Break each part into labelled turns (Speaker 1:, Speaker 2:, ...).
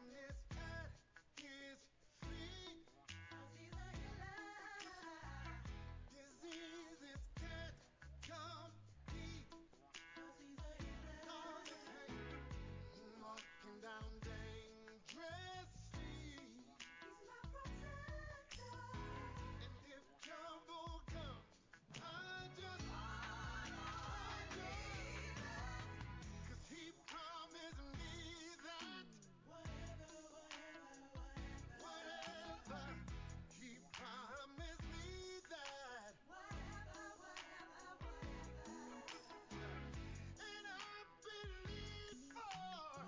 Speaker 1: Darkness at his feet. 'Cause he's a healer. Diseases can't compete. 'Cause he's a healer. Cause of pain. Walking down dangerous streets. He's my protector. And if trouble comes, I just cause he promised me that whatever, he promised me that and I believe for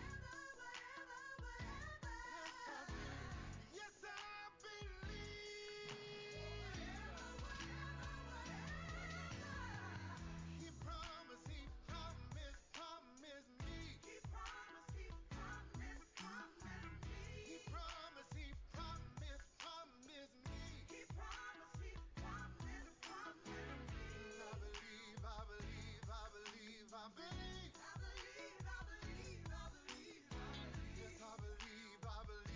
Speaker 1: yes, I believe he promised me he promised me I believe yes, I believe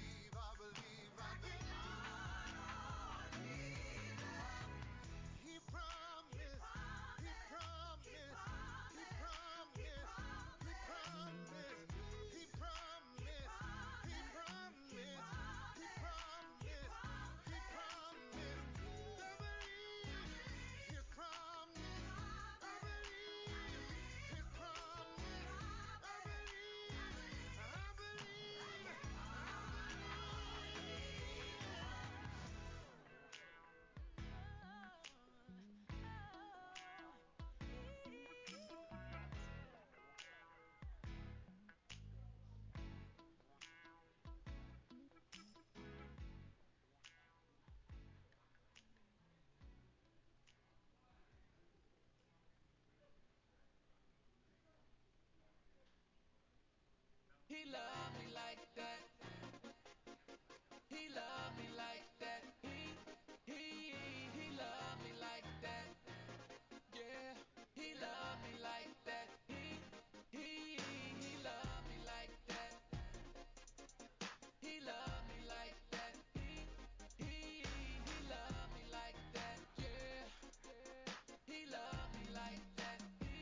Speaker 1: he promised he promised he promised he promised he promised he promised he promised he promised I believe his promise I believe his promise I
Speaker 2: He loved me like that. He loved me like that. He loved me like that. Yeah, he loved me like that. He loved me like that. He loved me like that. He loved me like that. Yeah, he loved me like that.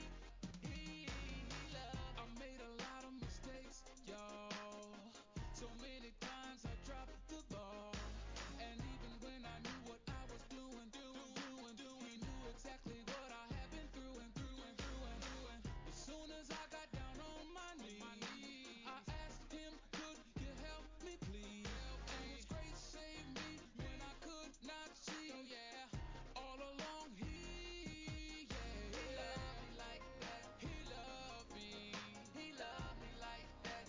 Speaker 2: He loved. I made a lot of mistakes, y'all. So many times I dropped the ball. And even when I knew what I was doing, he knew exactly what I had been through and through and through and through. And as soon as I got down on my knees, I asked him, could you help me please? And his grace saved me when I could not see. Oh yeah, all along he loved me like that. He loved me. He loved me like that.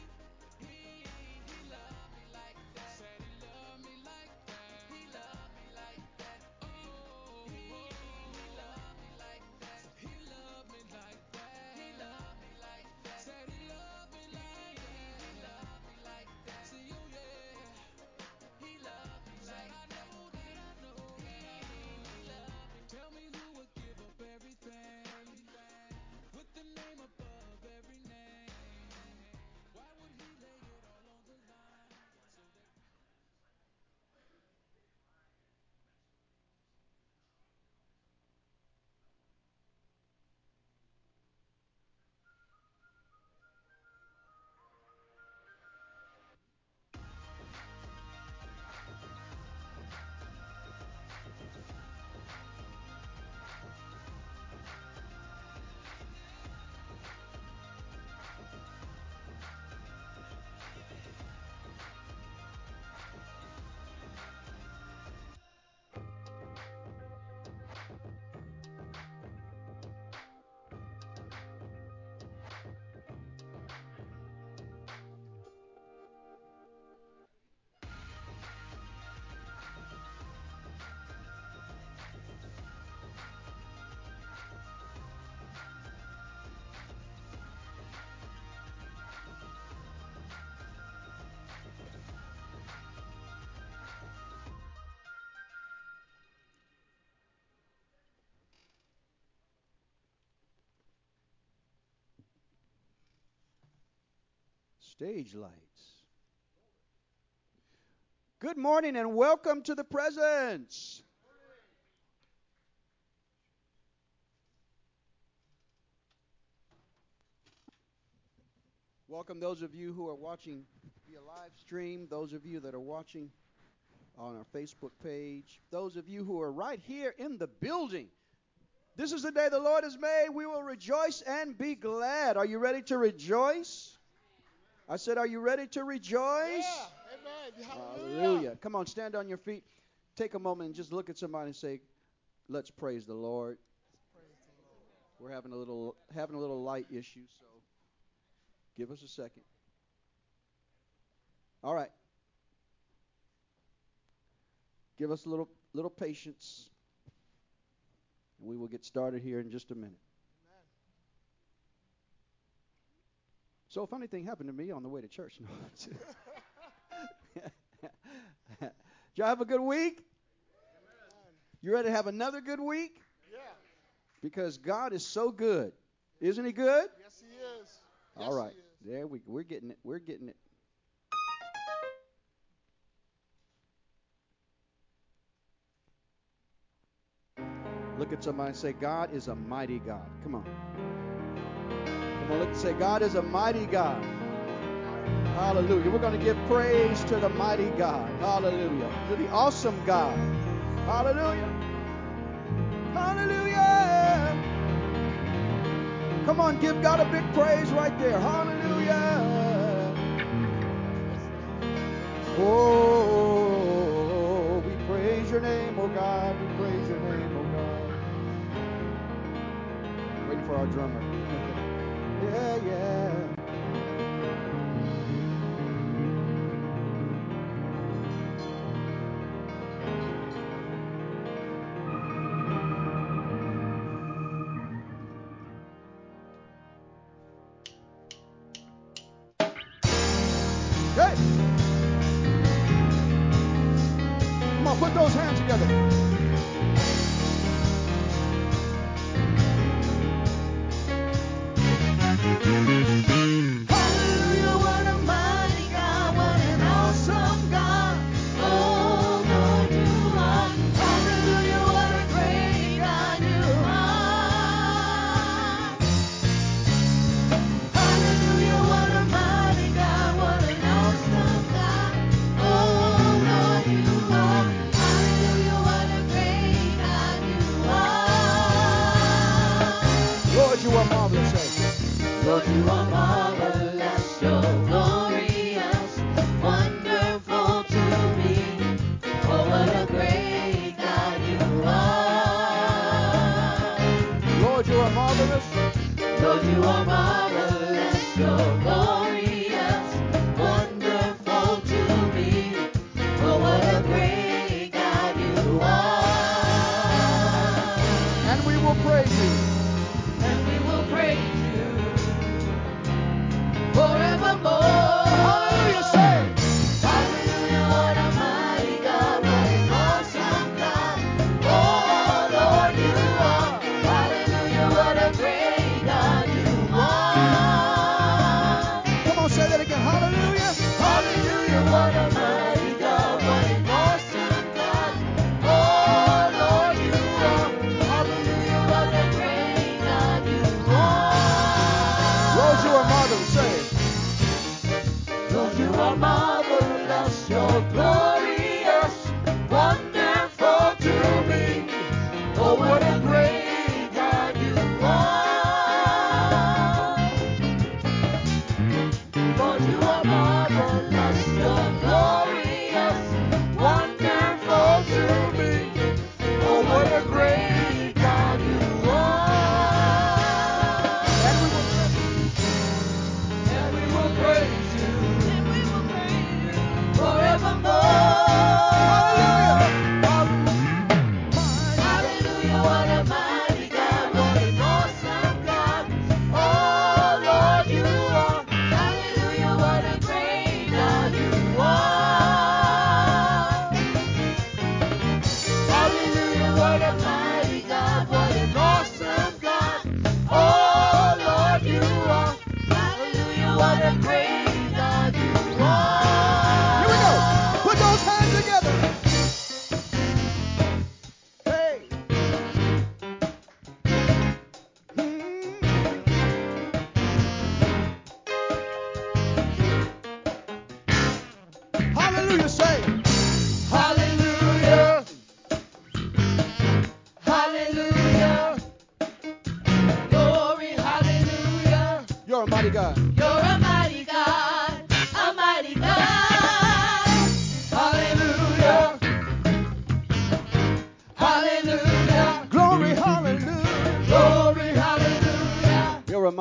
Speaker 2: He loved me like that. Said he loved me like that. He loved me like that. Oh, he loved me like that. He loved me like that. He loved me like that. Said he loved me like that. He loved me like that. See, oh yeah, he loved me like that. Said I know he loved me. Tell me who would give up everything with the name above every name. Why would he lay it all on the line so that
Speaker 3: Stage lights. Good morning and welcome to the presence. Welcome those of you who are watching via live stream, those of you that are watching on our Facebook page, those of you who are right here in the building. This is the day the Lord has made. We will rejoice and be glad. Are you ready to rejoice? I said, are you ready to rejoice?
Speaker 1: Yeah. Amen.
Speaker 3: Hallelujah. Come on, stand on your feet. Take a moment and just look at somebody and say, let's praise the Lord. We're having a little light issue, so give us a second. All right. Give us a little patience, and we will get started here in just a minute. So a funny thing happened to me on the way to church. Did y'all have a good week? You ready to have another good week?
Speaker 1: Yeah.
Speaker 3: Because God is so good. Isn't he good?
Speaker 1: Yes, he is.
Speaker 3: All right. There we're getting it. We're getting it. Look at somebody and say, God is a mighty God. Come on. Come on, look and say, God is a mighty God. Hallelujah. We're going to give praise to the mighty God. Hallelujah. To the awesome God. Hallelujah. Hallelujah. Come on, give God a big praise right there. Hallelujah. Oh, we praise your name, oh God. We praise your name, oh God. Waiting for our drummer. Yeah, yeah. Hey! Come on, put those hands together. Hallelujah, what a mighty God, what an awesome God. Oh, Lord, you are. Hallelujah, what a great God you are. Hallelujah, what a mighty God, what an awesome God. Oh, Lord, you are. Hallelujah, what a great God you are. Lord, you are marvelous. Lord, you are marvelous, you're glorious, wonderful to me. Oh, what a great God you are. Lord, you are marvelous. Lord, you are marvelous, you're glorious, wonderful to me. Oh, what a great God you are. And we will praise you. And we will praise you forevermore. Hallelujah, say. Hallelujah, what a mighty God, what an awesome God. Oh, Lord, you are. Hallelujah, what a great God you are. Come on, say that again. Hallelujah. Hallelujah, what a mighty God, what an awesome God. Oh, Lord, you are. Hallelujah, what a great God you are. Lord, you are marvelous. Say it. Lord, you are marvelous, you're glorious, wonderful to me. Oh, what a great God you are. Lord, you are marvelous, you're glorious, wonderful to me. Oh, what a great God you are. And we will praise you forevermore.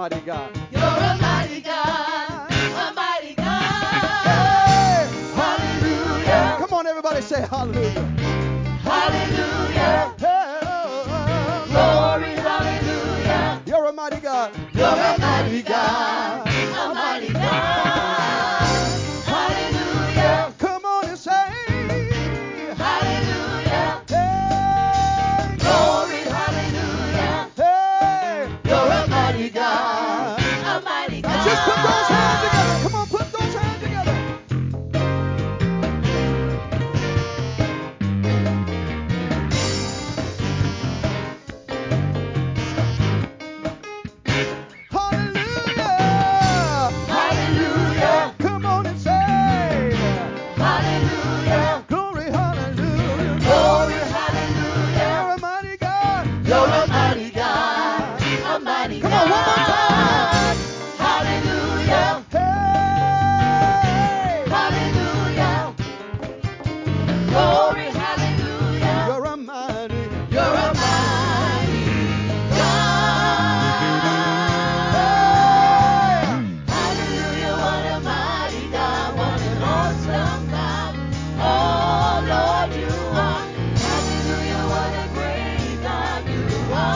Speaker 3: mighty God.
Speaker 4: You're a mighty God, a mighty God.
Speaker 3: Hey,
Speaker 4: Hallelujah,
Speaker 3: come on, everybody, say hallelujah.
Speaker 4: hallelujah,
Speaker 3: Hey,
Speaker 4: glory, hallelujah.
Speaker 3: you're a mighty God.
Speaker 4: You're a mighty God, a mighty God. Hallelujah,
Speaker 3: Come on and say,
Speaker 4: hallelujah,
Speaker 3: hey,
Speaker 4: glory, hallelujah.
Speaker 3: hey,
Speaker 4: You're a mighty God, a mighty God.
Speaker 3: now just put those hands together. Come on, put those hands together. Hallelujah.
Speaker 4: Hallelujah,
Speaker 3: Come on and say,
Speaker 4: hallelujah,
Speaker 3: glory, hallelujah.
Speaker 4: glory, hallelujah.
Speaker 3: You're a mighty God.
Speaker 4: You're a mighty God, a mighty
Speaker 3: Come
Speaker 4: God.
Speaker 3: on, one more time.
Speaker 4: Hallelujah,
Speaker 3: Hey,
Speaker 4: hallelujah, glory, hallelujah.
Speaker 3: you're a mighty.
Speaker 4: You're a mighty God.
Speaker 3: Hey,
Speaker 4: Hallelujah, what a mighty God, what an awesome God. Oh Lord, you are. Hallelujah, what a great God you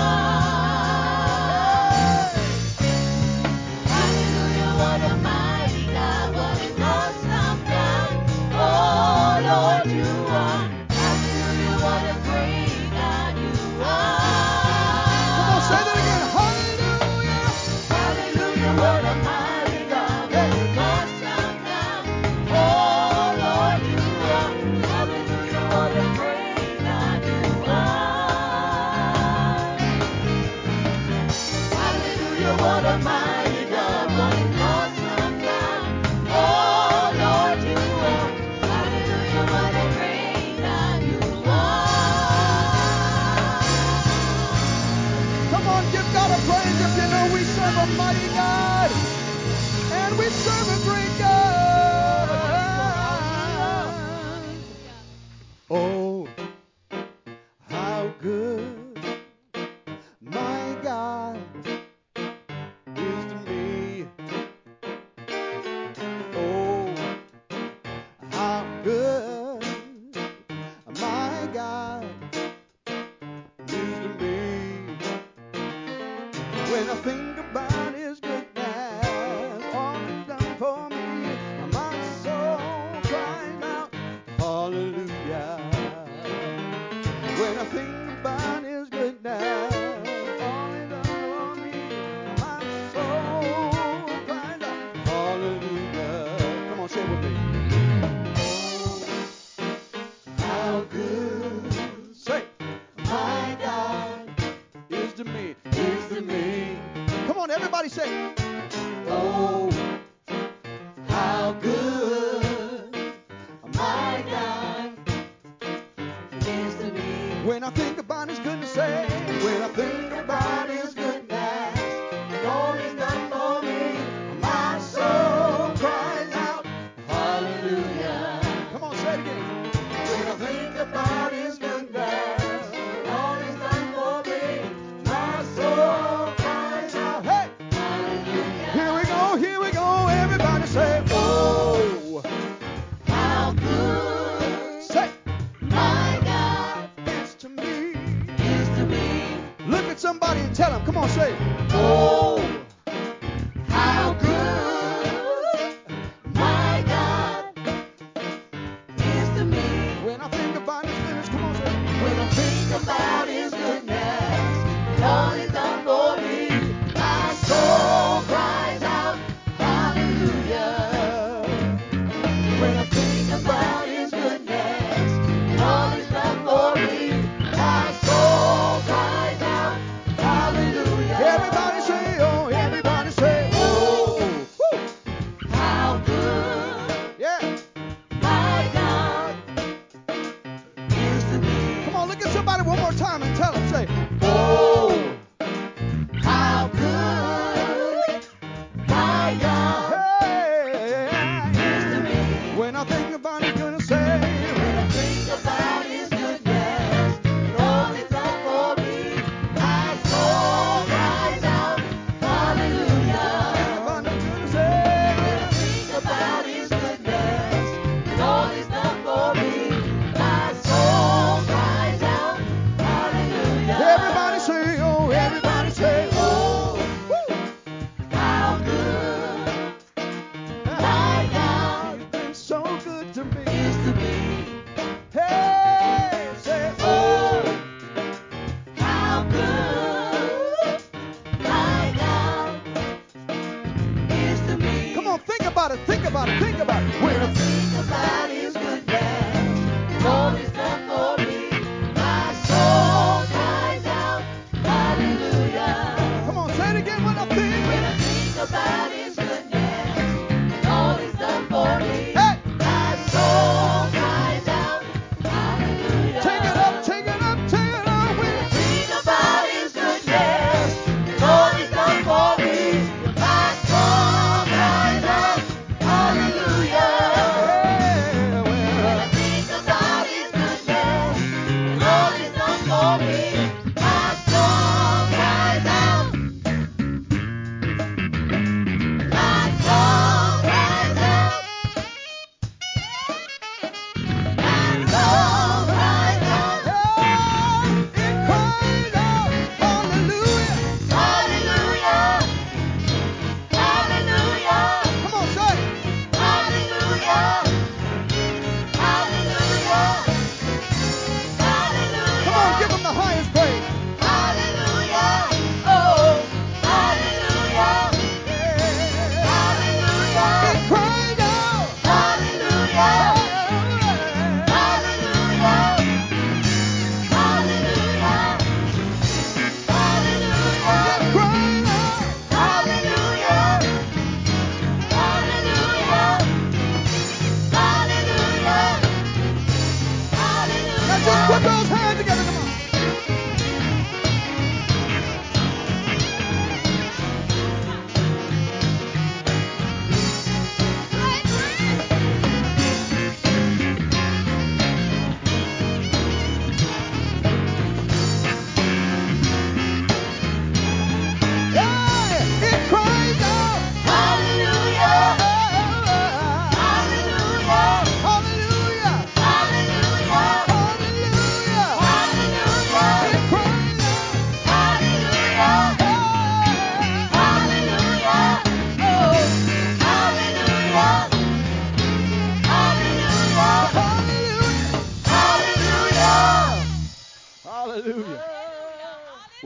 Speaker 4: are. Hallelujah, what a mighty God, what an awesome God. Oh Lord, you are. Hallelujah, what a great God you
Speaker 3: come on, say
Speaker 4: are.
Speaker 3: that again. Hallelujah.
Speaker 4: Hallelujah, what a mighty God, what an awesome God. Oh Lord, you are. Hallelujah, what a great God you are. Hallelujah, what a mighty God, what an awesome God. Oh Lord, you are. Hallelujah, what a great God you are.
Speaker 3: Come on, give God a praise if you know we serve a mighty God and we serve a great God. Oh, how good my God is to me. Oh, how good my God is to me. When I think about his goodness, all he's done for me, my soul cries out, hallelujah. When I think about his goodness, all he's done for me, my soul cries out, hallelujah. Come on, say it with me. How good, say, my God is to me, is to me. Come on, everybody say, oh, how good my God
Speaker 4: Is to me.
Speaker 3: when I think about his goodness, say, when I think about his goodness and all he's done for me, my soul cries out, hallelujah. Come on, say it again. When I think about his goodness and all he's done for me, my soul cries out, hey! Here we go, everybody say, oh,
Speaker 4: How good
Speaker 3: say,
Speaker 4: my God
Speaker 3: it's to me.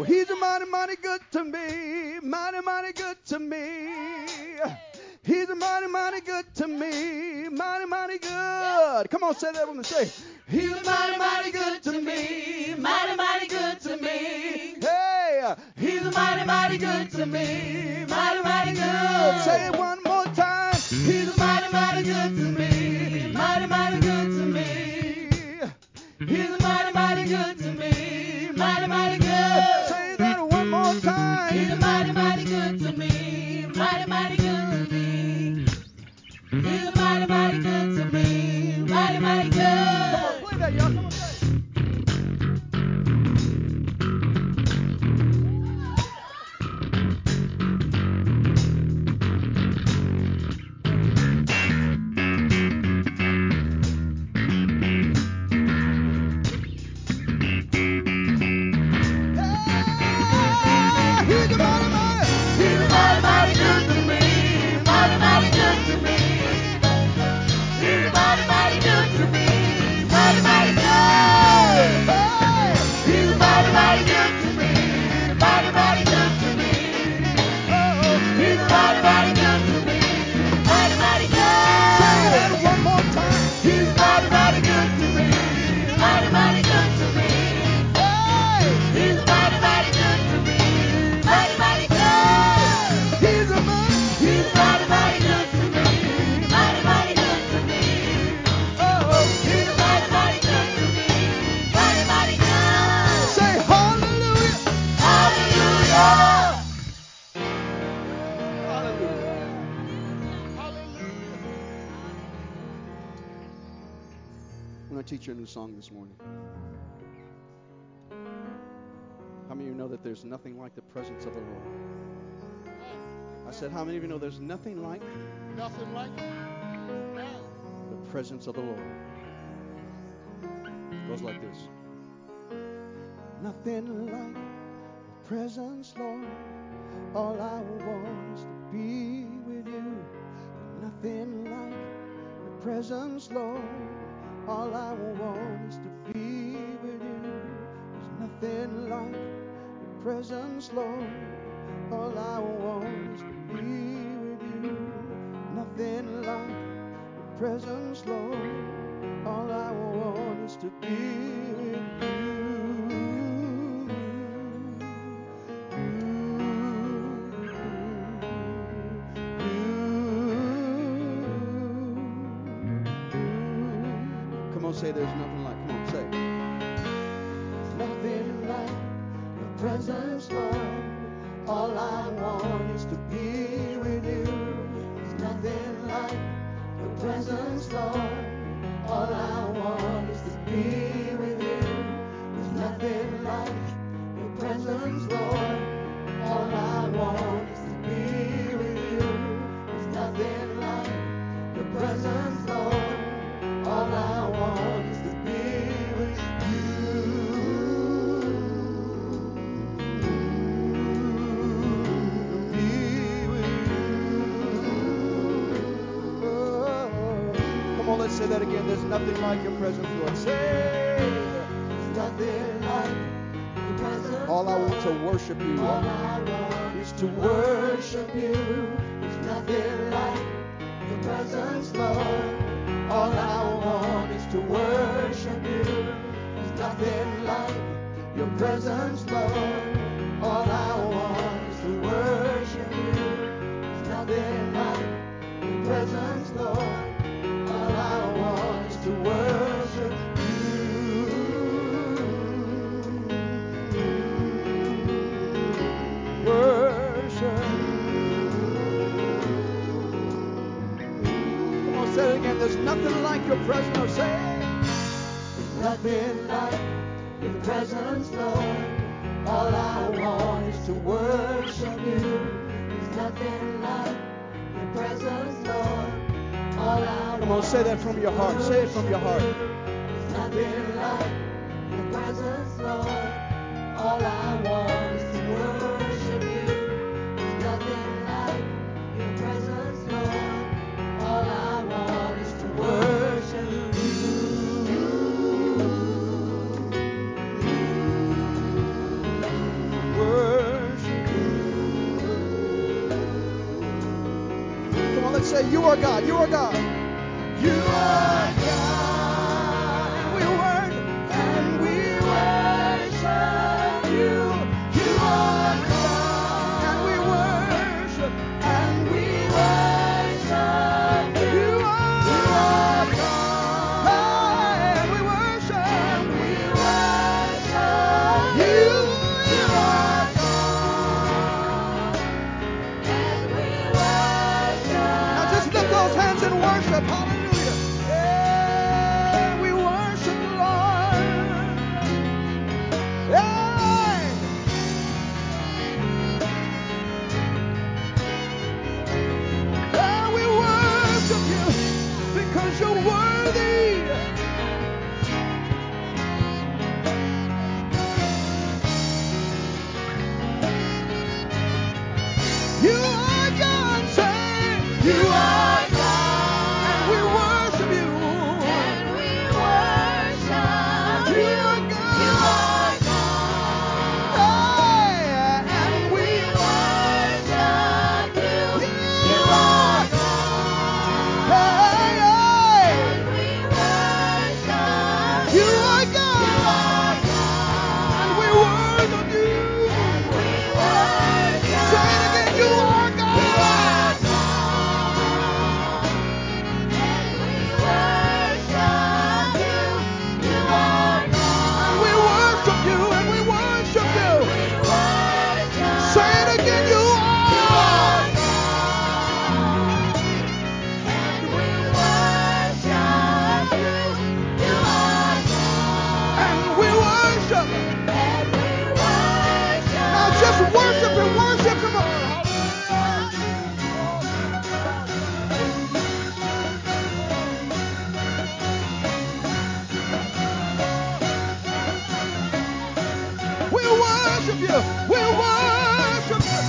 Speaker 3: Well, he's a mighty, mighty good to me. Mighty, mighty good to me. He's a mighty, mighty good to me. Mighty, mighty good. Come on, say that with me. Say, he's a mighty, mighty good to me. Mighty, mighty good to me. Hey, he's a mighty, mighty good to me. Mighty, mighty good. Say it one more time. He's a mighty, mighty good to me. Mighty, mighty good to me. He's a mighty, mighty good to me. Mighty, mighty good. Say that one more time. He's a mighty, mighty good to me. Mighty, mighty good to me. He's a mighty, mighty good to me. Mighty, mighty good. Come on, play that, y'all. Come on, play. Teach you a new song this morning. How many of you know that there's nothing like the presence of the Lord? I said, how many of you know there's nothing like
Speaker 1: the
Speaker 3: presence of the Lord? It goes like this. Nothing like the presence, Lord. All I want is to be with you. Nothing like the presence, Lord. All I want is to be with you. There's nothing like your presence, Lord. All I want is to be with you. Nothing like your presence, Lord. All I want is to be with Say there's nothing like. Come on, say. Nothing like your presence, Lord. All I want is to be with you. There's nothing like your presence, Lord. All I want is to be with you. There's nothing like your presence, Lord. All I want is to be with you. There's nothing like your presence, Lord. All I want is to be with you. Be with you. Oh. Come on, let's say that again. There's nothing like your presence, Lord. Say, there's nothing like your presence. All I want to worship you. All I want is to worship you. There's nothing like your presence, Lord. All I want is to worship you. There's nothing like your presence, Lord. All I want is to worship you. There's nothing like your presence, Lord. All I want is to worship you. Worship. Come on, say it again. There's nothing like your presence. Or say it. There's nothing like your presence, Lord. All I want is to worship you. There's nothing like your presence, Lord. All I Come on, say that from your heart. Say it from your heart. There's nothing like your presence, Lord. All I want is to worship you. There's nothing like your presence, Lord. All I want is to worship you. You are God. You are God.
Speaker 4: You are God,
Speaker 3: And we
Speaker 4: worship you. You are God,
Speaker 3: and we worship.
Speaker 4: and we worship you.
Speaker 3: You are
Speaker 4: God,
Speaker 3: and we worship.
Speaker 4: and we worship you. You are God, and we worship.
Speaker 3: Now just lift those hands and worship. Hallelujah. Yeah, we worship the Lord. Yeah. Yeah, we worship you because you're worthy. You are God, say.
Speaker 4: You are God,
Speaker 3: And we worship you.
Speaker 4: and we worship
Speaker 3: You
Speaker 4: you.
Speaker 3: are God.
Speaker 4: You are God,
Speaker 3: Hey,
Speaker 4: and we worship you. You are God,
Speaker 3: Hey,
Speaker 4: and we worship
Speaker 3: you
Speaker 4: you.
Speaker 3: are
Speaker 4: You
Speaker 3: God.
Speaker 4: are God,
Speaker 3: And we worship you.
Speaker 4: and we worship.
Speaker 3: Say it again. You are
Speaker 4: You
Speaker 3: God.
Speaker 4: are God, and we worship you. You are God,
Speaker 3: And we worship you. And we worship
Speaker 4: and
Speaker 3: you.
Speaker 4: we worship.
Speaker 3: Say it again. You
Speaker 4: You are
Speaker 3: are.
Speaker 4: God, and we worship you. You are God,
Speaker 3: And we worship.
Speaker 4: and we worship.
Speaker 3: Now just worship and worship. Come on. We'll worship you. We'll worship you.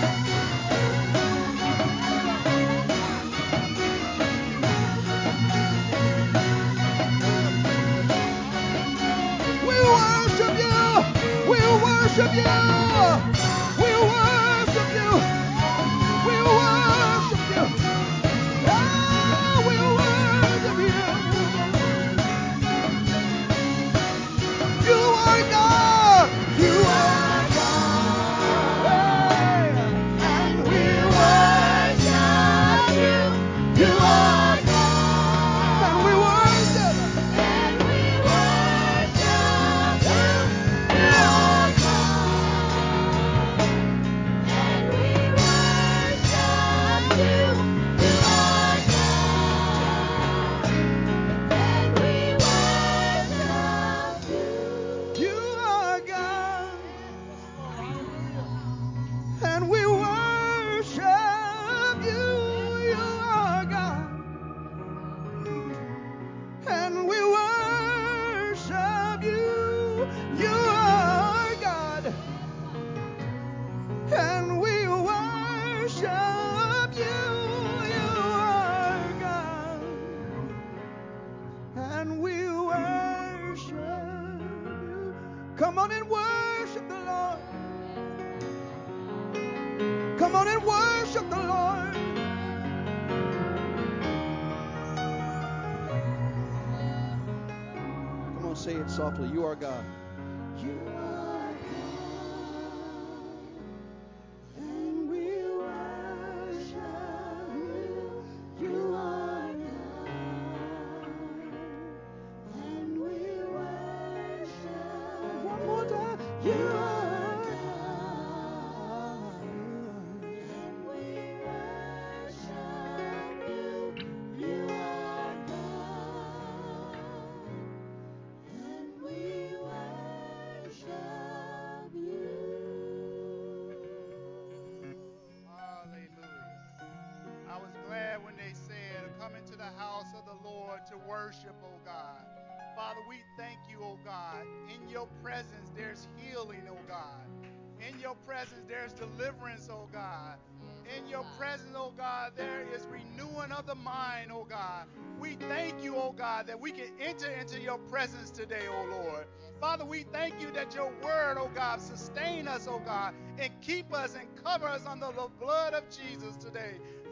Speaker 3: We'll worship you. We'll worship you. We'll worship you. We'll worship you. Ah, we'll worship you. You are God.
Speaker 4: You are God,
Speaker 3: Hey.
Speaker 4: and we worship you. You are God,
Speaker 3: And we worship.
Speaker 4: and we worship you. You are God, and we worship you. You are God, and we worship you.
Speaker 3: You are God. And we worship you. You are God. And we worship you. You are God. And we worship you. You are God. And we worship you. Come on and worship the Lord. Come on and worship the Lord. Come on, say it softly. You are God.
Speaker 4: You are God, and we worship you. You are God, and we worship.
Speaker 3: One more time.
Speaker 4: You are God, and we worship you. You are God, and we worship you.
Speaker 1: Hallelujah. I was glad when they said, come into the house of the Lord to worship, oh God. Father, we thank you, oh God. In your presence, there's healing, oh God. In your presence, there's deliverance, oh God. In your presence, oh God, there is renewing of the mind, oh God. We thank you, oh God, that we can enter into your presence today, oh Lord. Father, we thank you that your word, oh God, sustain us, oh God, and keep us and cover us under the blood of Jesus today.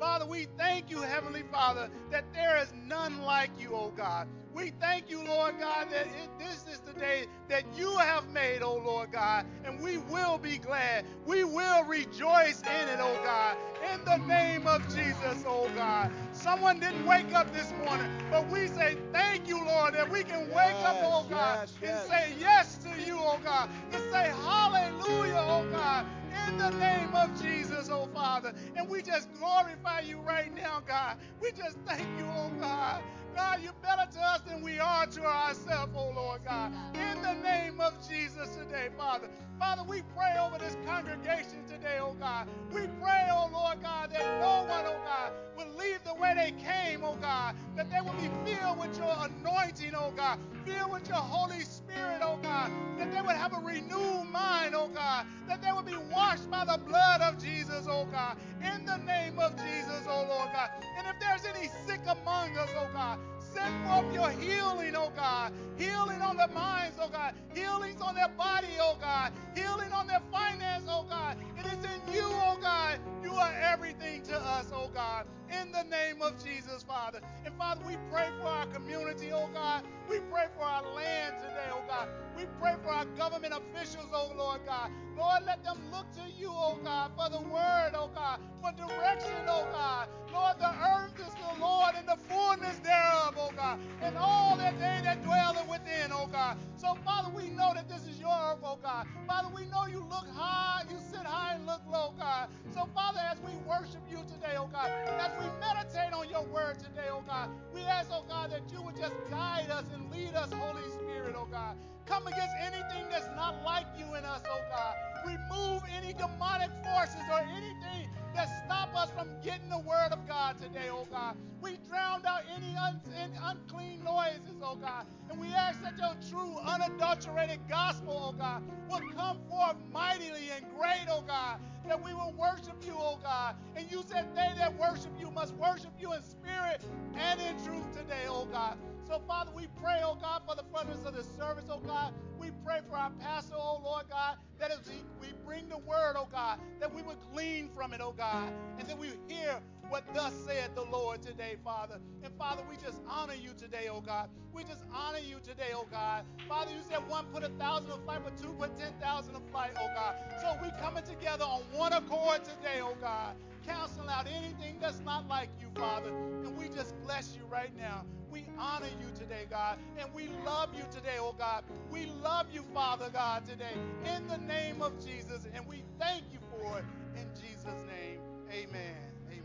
Speaker 1: Father, we thank you, Heavenly Father, that there is none like you, oh God. We thank you, Lord God, that this is the day that you have made, oh Lord God, and we will be glad. We will rejoice in it, oh God, in the name of Jesus, oh God. Someone didn't wake up this morning, but we say thank you, Lord, that we can wake up, oh God, and say yes to you, oh God, and say hallelujah, oh God, in the name of Jesus, oh Father. And we just glorify you right now, God. We just thank you, oh God. God, you're better to us than we are to ourselves, oh Lord God. In the name of Jesus today, Father. Father, we pray over this congregation today, oh God. We pray, oh Lord God, that no one, oh God, will leave the way they came, oh God. That they will be filled with your anointing, oh God. Filled with your Holy Spirit, oh God. That they would have a renewed mind, oh God. That they would be washed by the blood of Jesus, oh God. In the name of Jesus, oh Lord God. And if there's any sick among us, oh God, send forth your healing, oh God. Healing on their minds, oh God. Healings on their body, oh God. Healing on their finance, oh God. It is in you, oh God. You are everything to us, oh God. In the name of Jesus, Father. And Father, we pray for our community, oh God. We pray for our land today, oh God. We pray for our government officials, oh Lord God. Lord, let them look to you, oh God, for the word, oh God, for direction, oh God. Lord, the earth is the Lord and the fullness thereof, oh God, and all that they that dwell within, oh God. So, Father, we know that this is your earth, oh God. Father, we know you look high, you sit high and look low, God. So, Father, as we worship you today, oh God, as we meditate on your word today, oh God, we ask, oh God, that you would just guide us and lead us, Holy Spirit, oh God. Come against anything that's not like you in us, oh God. Remove any demonic forces or anything that stop us from getting the word of God today, oh God. We drowned out any unclean noises, oh God. And we ask that your true, unadulterated gospel, oh God, will come forth mightily and great, oh God. That we will worship you, oh God. And you said they that worship you must worship you in spirit and in truth today, oh God. So, Father, we pray, oh God, for the furtherance of this service, oh God. We pray for our pastor, oh Lord God, that as we bring the word, oh God, that we would glean from it, oh God, and that we hear what thus said the Lord today, Father. And Father, we just honor you today, oh God. We just honor you today, oh God. Father, you said one put 1,000 to flight, but two put 10,000 to flight, oh God. So we coming together on one accord today, oh God. Cancel out anything that's not like you, Father. And we just bless you right now. We honor you today, God. And we love you today, oh God. We love you, Father God, today. In the name of Jesus. And we thank you for it. In Jesus' name, amen.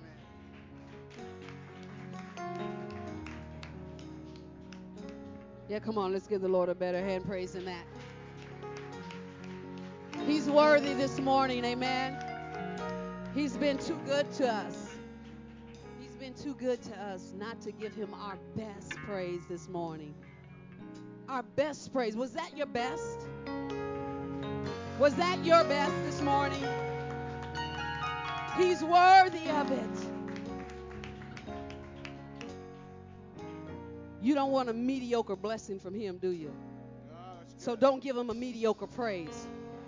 Speaker 3: Yeah, come on, let's give the Lord a better hand praise than that. He's worthy this morning, amen. He's been too good to us. He's been too good to us not to give him our best praise this morning. Our best praise. Was that your best? Was that your best this morning? He's worthy of it. You don't want a mediocre blessing from him, do you? So don't give him a mediocre praise.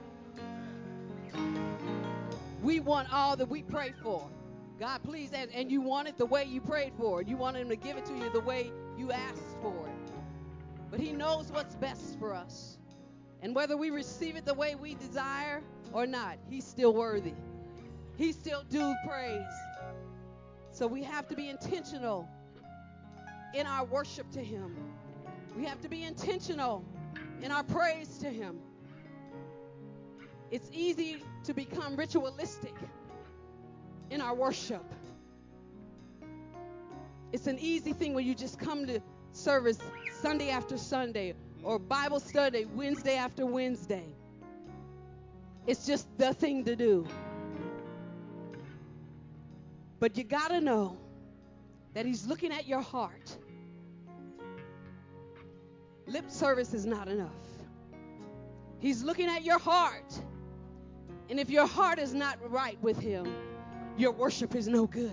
Speaker 3: We want all that we pray for. God, please, and you want it the way you prayed for it. You want him to give it to you the way you asked for it. But he knows what's best for us. And whether we receive it the way we desire or not, he's still worthy. He's still due praise. So we have to be intentional in our worship to him. We have to be intentional in our praise to him. It's easy to become ritualistic in our worship. It's an easy thing when you just come to service Sunday after Sunday or Bible study Wednesday after Wednesday. It's just the thing to do. But you got to know that he's looking at your heart. Lip service is not enough. He's looking at your heart. And if your heart is not right with him, your worship is no good.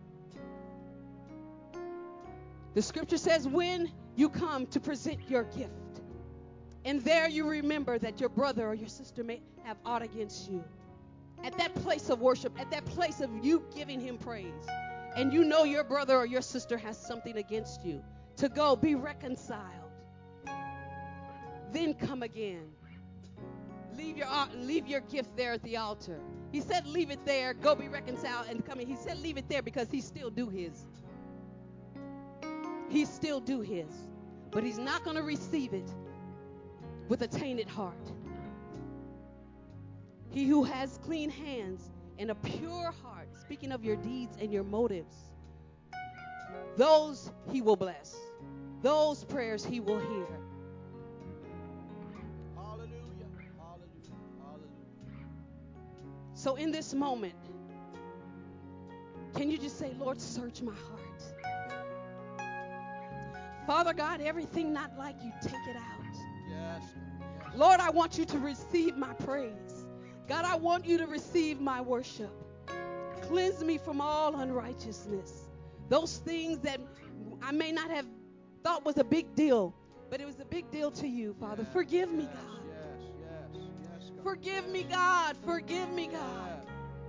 Speaker 3: The scripture says when you come to present your gift, and there you remember that your brother or your sister may have aught against you. At that place of worship, at that place of you giving him praise,
Speaker 5: and you know your brother or your sister has something against you, to go be reconciled. Then come again. Leave your gift there at the altar. He said leave it there, go be reconciled, and come in. He said leave it there because he still do his. He still do his. But he's not going to receive it with a tainted heart. He who has clean hands and a pure heart, speaking of your deeds and your motives, those he will bless. Those prayers he will hear.
Speaker 3: Hallelujah. Hallelujah. Hallelujah.
Speaker 5: So in this moment, can you just say, Lord, search my heart. Father God, everything not like you, take it out.
Speaker 3: Yes. Yes.
Speaker 5: Lord, I want you to receive my praise. God, I want you to receive my worship. Cleanse me from all unrighteousness. Those things that I may not have thought was a big deal, but it was a big deal to you, Father.
Speaker 3: Yes,
Speaker 5: Forgive me,
Speaker 3: yes,
Speaker 5: God.
Speaker 3: Yes. God.
Speaker 5: Forgive me,
Speaker 3: Yes.
Speaker 5: God. Forgive me, God.
Speaker 3: Yes.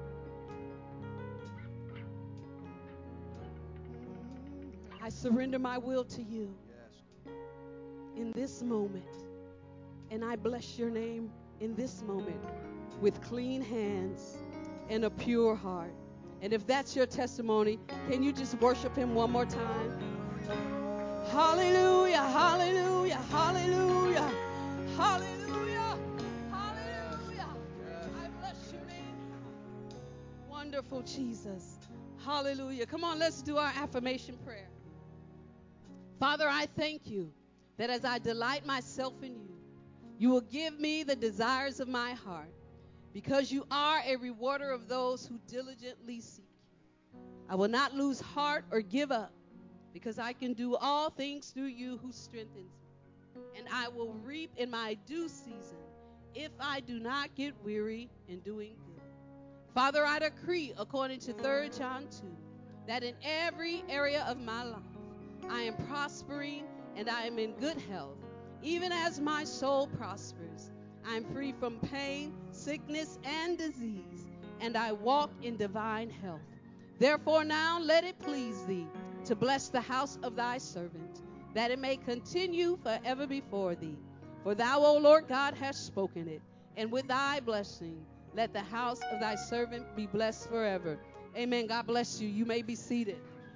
Speaker 5: I surrender my will to you
Speaker 3: Yes.
Speaker 5: in this moment. And I bless your name in this moment with clean hands and a pure heart. And if that's your testimony, can you just worship him one more time? Hallelujah, hallelujah, hallelujah, hallelujah, hallelujah. I bless your name. Wonderful Jesus. Hallelujah. Come on, let's do our affirmation prayer. Father, I thank you that as I delight myself in you, you will give me the desires of my heart, because you are a rewarder of those who diligently seek you. I will not lose heart or give up, because I can do all things through you who strengthens me. And I will reap in my due season if I do not get weary in doing good. Father, I decree, according to 3 John 2, that in every area of my life I am prospering and I am in good health. Even as my soul prospers, I am free from pain, sickness, and disease, and I walk in divine health. Therefore now let it please thee to bless the house of thy servant, that it may continue forever before thee. For thou, O Lord God, hast spoken it, and with thy blessing let the house of thy servant be blessed forever. Amen. God bless you. You may be seated.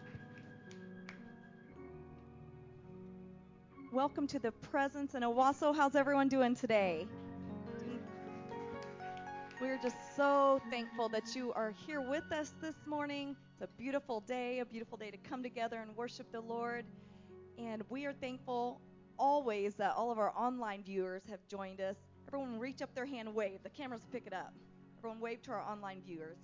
Speaker 6: Welcome to the presence in Owasso. How's everyone doing today? We're just so thankful that you are here with us this morning. It's a beautiful day to come together and worship the Lord. And we are thankful always that all of our online viewers have joined us. Everyone reach up their hand and wave. The cameras will pick it up. Everyone wave to our online viewers.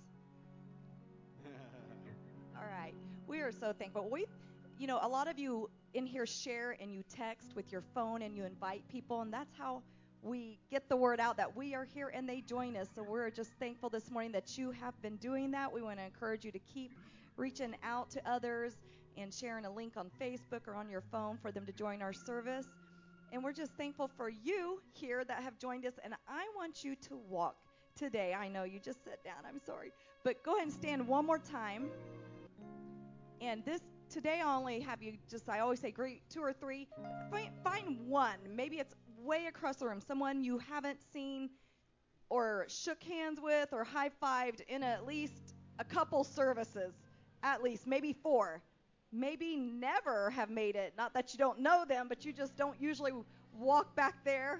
Speaker 6: All right. We are so thankful. A lot of you in here share and you text with your phone and you invite people, and that's how we get the word out that we are here and they join us. So we're just thankful this morning that you have been doing that. We want to encourage you to keep reaching out to others and sharing a link on Facebook or on your phone for them to join our service. And we're just thankful for you here that have joined us. And I want you to walk today. I know you just sat down. I'm sorry. But go ahead and stand one more time. And today I only have you I always say greet 2 or 3. Find one. Maybe it's way across the room. Someone you haven't seen or shook hands with or high-fived in at least a couple services. At least. Maybe 4. Maybe never have made it. Not that you don't know them, but you just don't usually walk back there.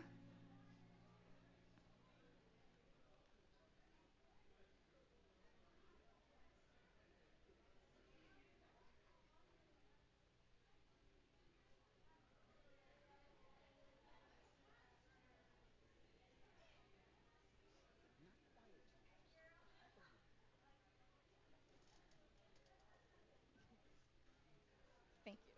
Speaker 6: Thank you.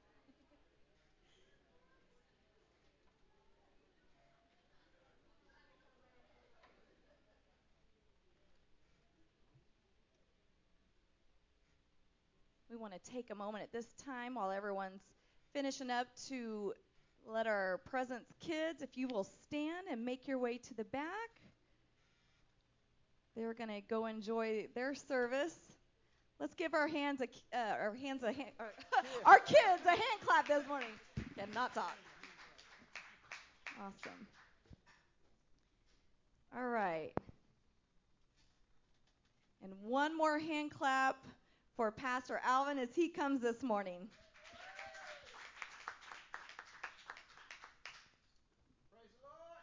Speaker 6: We want to take a moment at this time while everyone's finishing up to let our presence kids, if you will stand and make your way to the back. They're going to go enjoy their service. Let's give our hands our kids a hand clap this morning. Cannot talk. Awesome. All right. And one more hand clap for Pastor Alvin as he comes this morning.
Speaker 3: Praise the Lord.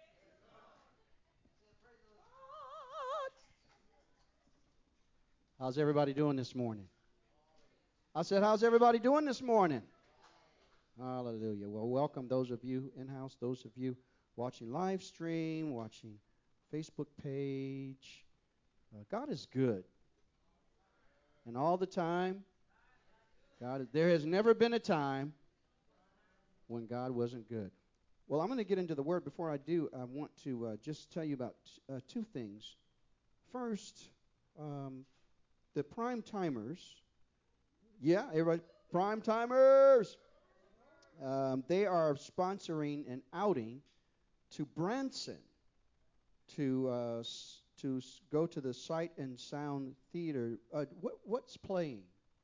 Speaker 3: How's everybody doing this morning? I said, how's everybody doing this morning? Hallelujah. Well, welcome those of you in-house, those of you watching live stream, watching Facebook page. God is good. And all the time, there has never been a time when God wasn't good. Well, I'm going to get into the Word. Before I do, I want to just tell you about two things. First, the prime timers. Yeah, everybody, prime timers. They are sponsoring an outing to Branson to go to the Sight and Sound Theater. What's playing?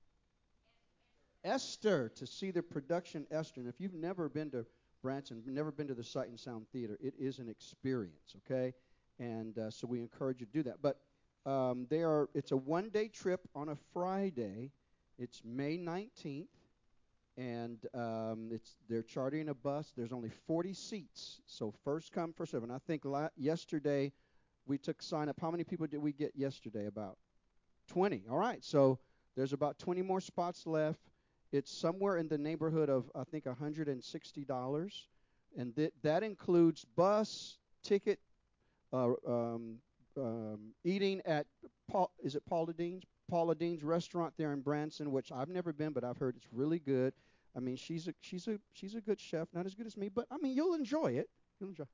Speaker 3: Esther, to see the production Esther. And if you've never been to Branson, never been to the Sight and Sound Theater, it is an experience, okay? And so we encourage you to do that. But it's a one-day trip on a Friday. It's May 19th. And they're chartering a bus. There's only 40 seats, so first come, first serve. And I think yesterday we took sign up. How many people did we get yesterday? About 20. All right, so there's about 20 more spots left. It's somewhere in the neighborhood of, I think, $160, and that includes bus, ticket, eating at Paula Dean's? Paula Dean's restaurant there in Branson, which I've never been, but I've heard it's really good. I mean, she's a good chef, not as good as me, but I mean, you'll enjoy it. You'll enjoy.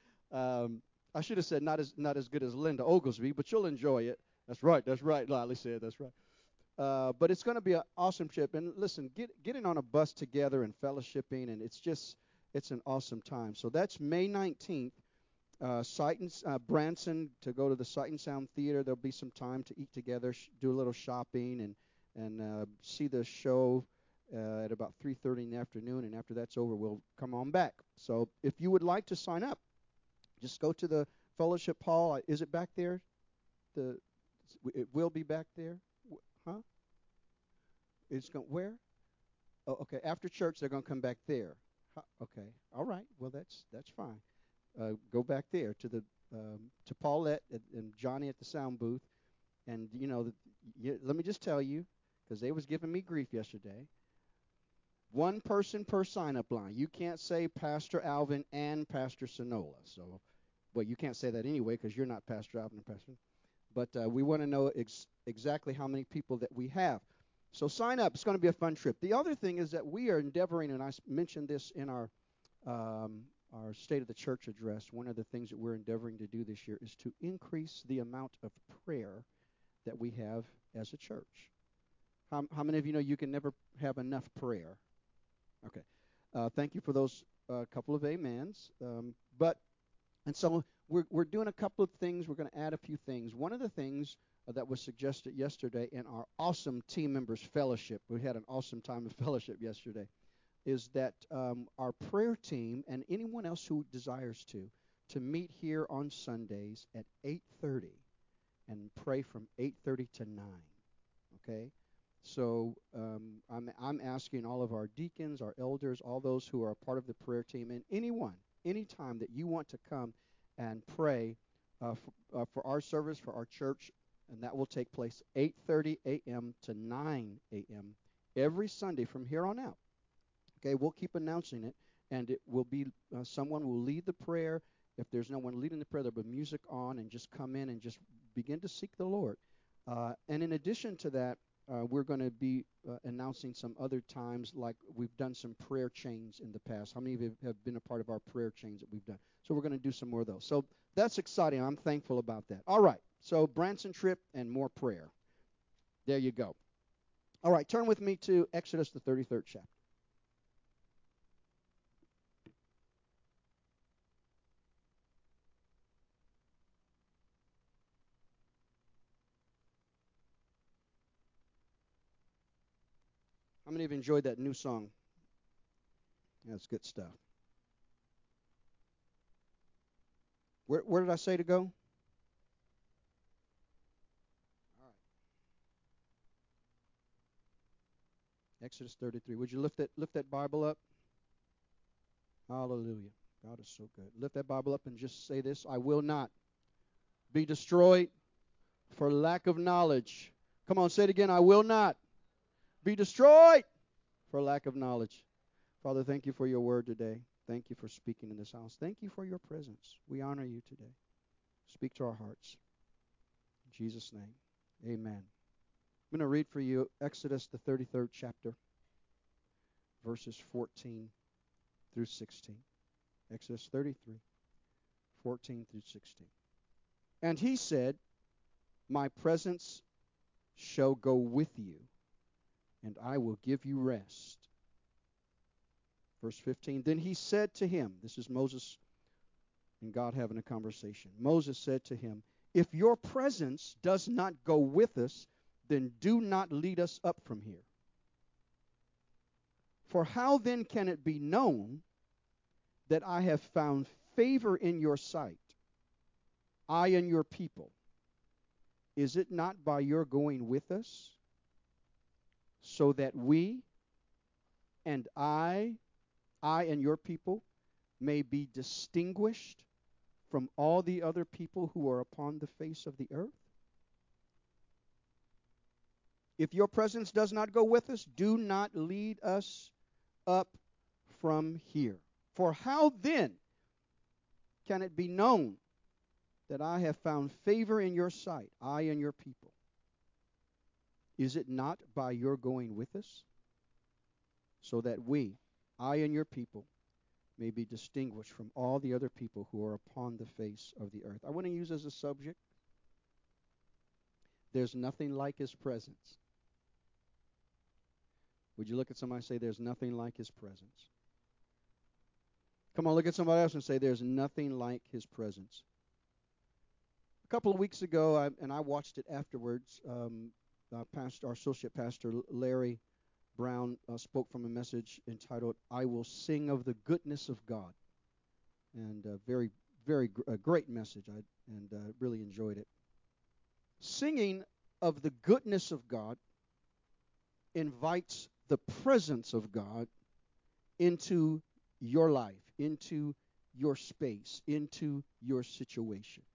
Speaker 3: I should have said not as good as Linda Oglesby, but you'll enjoy it. That's right. Lily said that's right. But it's going to be an awesome trip. And listen, getting on a bus together and fellowshipping, and it's an awesome time. So that's May 19th. Branson, to go to the Sight and Sound Theater. There'll be some time to eat together, do a little shopping, and see the show at about 3:30 in the afternoon. And after that's over, we'll come on back. So if you would like to sign up, just go to the fellowship hall. Is it back there? It will be back there. Huh? It's going where? Oh, okay. After church, they're going to come back there. Okay. All right. Well, that's fine. Go back there to Paulette and Johnny at the sound booth, and let me just tell you, because they was giving me grief yesterday. One person per sign-up line. You can't say Pastor Alvin and Pastor Sonola. So, well, you can't say that anyway because you're not Pastor Alvin and Pastor. But we want to know exactly how many people that we have. So sign up. It's going to be a fun trip. The other thing is that we are endeavoring, and I mentioned this in our State of the Church address. One of the things that we're endeavoring to do this year is to increase the amount of prayer that we have as a church. How many of you know you can never have enough prayer? Okay. Thank you for those couple of amens. And so we're doing a couple of things. We're going to add a few things. One of the things that was suggested yesterday in our awesome team members fellowship, we had an awesome time of fellowship yesterday, is that our prayer team and anyone else who desires to meet here on Sundays at 8:30 and pray from 8:30 to 9. Okay? So I'm asking all of our deacons, our elders, all those who are a part of the prayer team, and anytime that you want to come and pray for our service, for our church, and that will take place 8:30 a.m. to 9 a.m. every Sunday from here on out. Okay, we'll keep announcing it, and it will be someone will lead the prayer. If there's no one leading the prayer, there'll be music on, and just come in and just begin to seek the Lord. And in addition to that, we're going to be announcing some other times, like we've done some prayer chains in the past. How many of you have been a part of our prayer chains that we've done? So we're going to do some more of those. So that's exciting. I'm thankful about that. All right, so Branson trip and more prayer. There you go. All right, turn with me to Exodus, the 33rd chapter.
Speaker 7: many of you enjoyed that new song? That's good stuff. Where did I say to go? All right. Exodus 33. Would you lift that Bible up? Hallelujah. God is so good. Lift that Bible up and just say this. I will not be destroyed for lack of knowledge. Come on, say it again. I will not be destroyed for lack of knowledge. Father, thank you for your word today. Thank you for speaking in this house. Thank you for your presence. We honor you today. Speak to our hearts. In Jesus' name, amen. I'm going to read for you Exodus, the 33rd chapter, verses 14 through 16. Exodus 33, 14 through 16. And he said, my presence shall go with you, and I will give you rest. Verse 15, then he said to him, this is Moses and God having a conversation. Moses said to him, if your presence does not go with us, then do not lead us up from here. For how then can it be known that I have found favor in your sight, I and your people? Is it not by your going with us, so that we and I and your people may be distinguished from all the other people who are upon the face of the earth? If your presence does not go with us, do not lead us up from here. For how then can it be known that I have found favor in your sight, I and your people? Is it not by your going with us, so that we, I and your people, may be distinguished from all the other people who are upon the face of the earth? I want to use as a subject, there's nothing like his presence. Would you look at somebody and say, there's nothing like his presence? Come on, look at somebody else and say, there's nothing like his presence. A couple of weeks ago, I watched it afterwards, our associate pastor, Larry Brown, spoke from a message entitled, I Will Sing of the Goodness of God. And very, very great message. I really enjoyed it. Singing of the goodness of God invites the presence of God into your life, into your space, into your situation.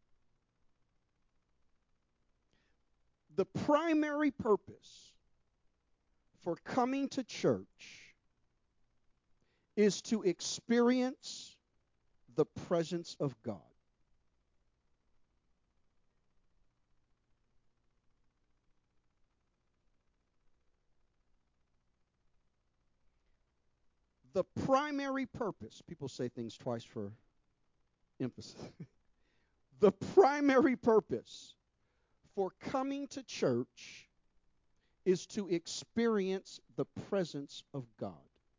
Speaker 7: The primary purpose for coming to church is to experience the presence of God. The primary purpose, people say things twice for emphasis. The primary purpose for coming to church is to experience the presence of God.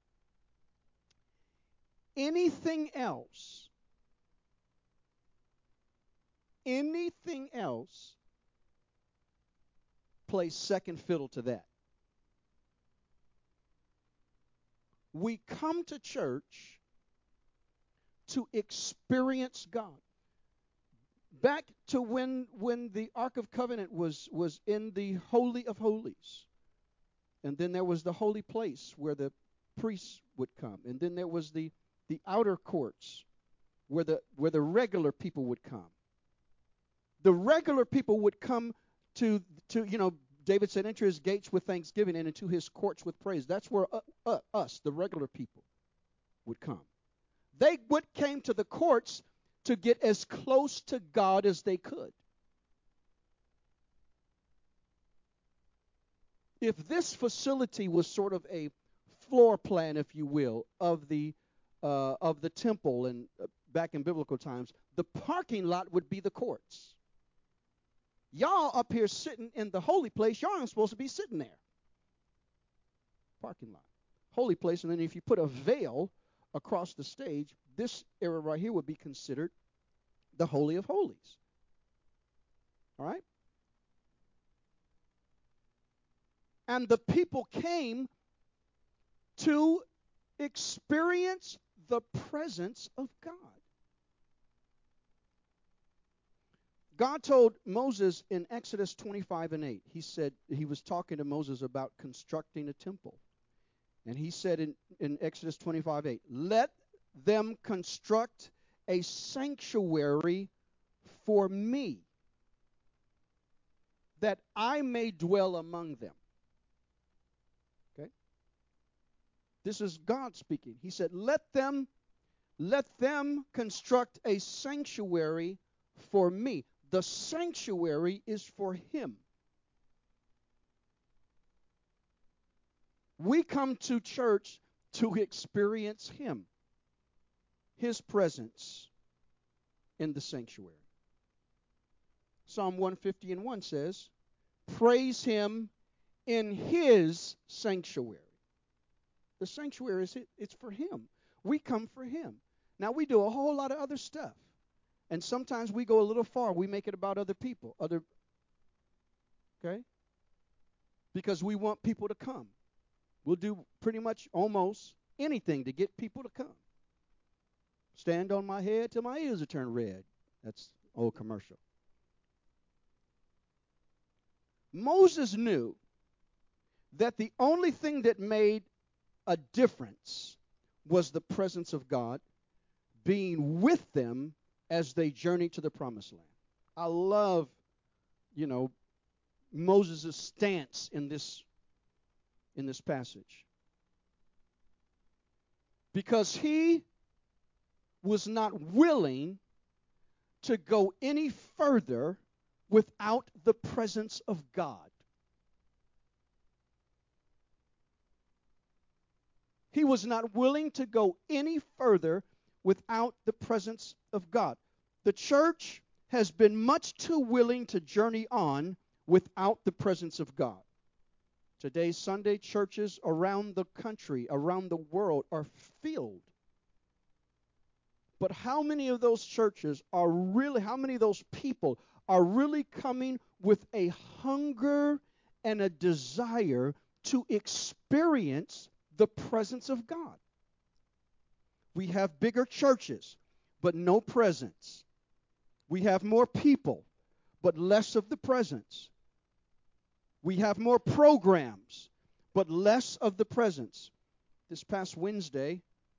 Speaker 7: Anything else plays second fiddle to that. We come to church to experience God. Back to when the Ark of Covenant was in the Holy of Holies. And then there was the holy place where the priests would come. And then there was the outer courts where the regular people would come. The regular people would come to David said, enter his gates with thanksgiving and into his courts with praise. That's where us, the regular people, would come. They came to the courts to get as close to God as they could. If this facility was sort of a floor plan, if you will, of the temple and back in biblical times, the parking lot would be the courts. Y'all up here sitting in the holy place, y'all aren't supposed to be sitting there. Parking lot. Holy place, and then if you put a veil across the stage, this area right here would be considered the Holy of Holies. All right? And the people came to experience the presence of God. God told Moses in Exodus 25:8, he said, he was talking to Moses about constructing a temple. And he said in Exodus 25:8, let them construct a sanctuary for me, that I may dwell among them. Okay? This is God speaking. He said, let them construct a sanctuary for me. The sanctuary is for him. We come to church to experience him, his presence in the sanctuary. Psalm 150:1 says, praise him in his sanctuary. The sanctuary it's for him. We come for him. Now we do a whole lot of other stuff. And sometimes we go a little far. We make it about other people. Okay? Because we want people to come. We'll do pretty much almost anything to get people to come. Stand on my head till my ears are turned red. That's old commercial. Moses knew that the only thing that made a difference was the presence of God being with them as they journeyed to the promised land. I love, Moses' stance in this passage. Because he was not willing to go any further without the presence of God. He was not willing to go any further without the presence of God. The church has been much too willing to journey on without the presence of God. Today's Sunday churches around the country, around the world, are filled. But how many of those churches are really, how many of those people are really coming with a hunger and a desire to experience the presence of God? We have bigger churches, but no presence. We have more people, but less of the presence. We have more programs, but less of the presence. This past Wednesday,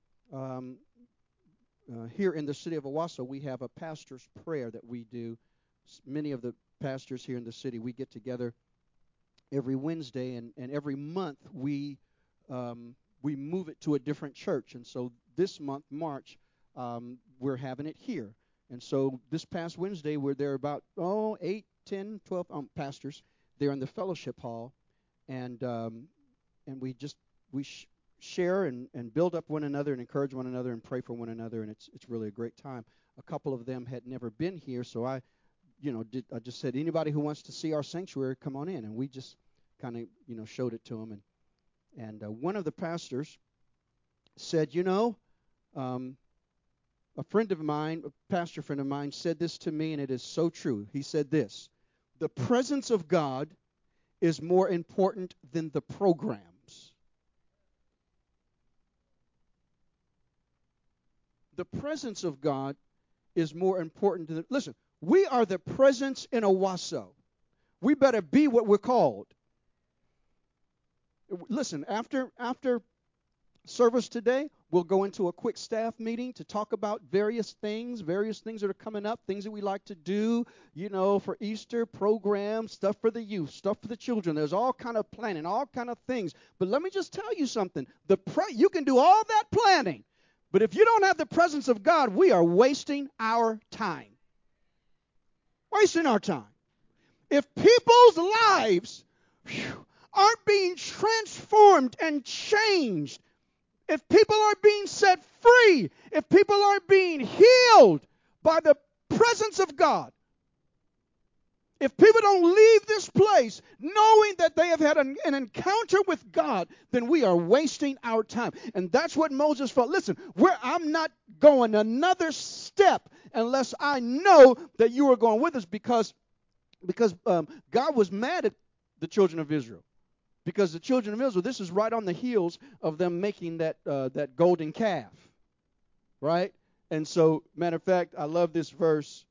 Speaker 7: here in the city of Owasso, we have a pastor's prayer that we do. Many of the pastors here in the city, we get together every Wednesday, and every month we move it to a different church. And so this month, March, we're having it here. And so this past Wednesday, there are about 8, 10, 12 pastors there in the fellowship hall, and we share and build up one another and encourage one another and pray for one another, and it's really a great time. A couple of them had never been here, so I just said, anybody who wants to see our sanctuary, come on in, and we just kind of showed it to them, and one of the pastors said, a friend of mine, a pastor friend of mine, said this to me, and it is so true. He said this: the presence of God is more important than the programs. The presence of God is more important than... Listen, we are the presence in Owasso. We better be what we're called. Listen, after service today, we'll go into a quick staff meeting to talk about various things that are coming up, things that we like to do, for Easter programs, stuff for the youth, stuff for the children. There's all kind of planning, all kind of things. But let me just tell you something. You can do all that planning, but if you don't have the presence of God, we are wasting our time. Wasting our time. If people's lives aren't being transformed and changed, if people aren't being set free, if people aren't being healed by the presence of God, if people don't leave this place knowing that they have had an encounter with God, then we are wasting our time. And that's what Moses felt. Listen, I'm not going another step unless I know that you are going with us, because God was mad at the children of Israel. Because the children of Israel, this is right on the heels of them making that golden calf, right? And so, matter of fact, I love this verse.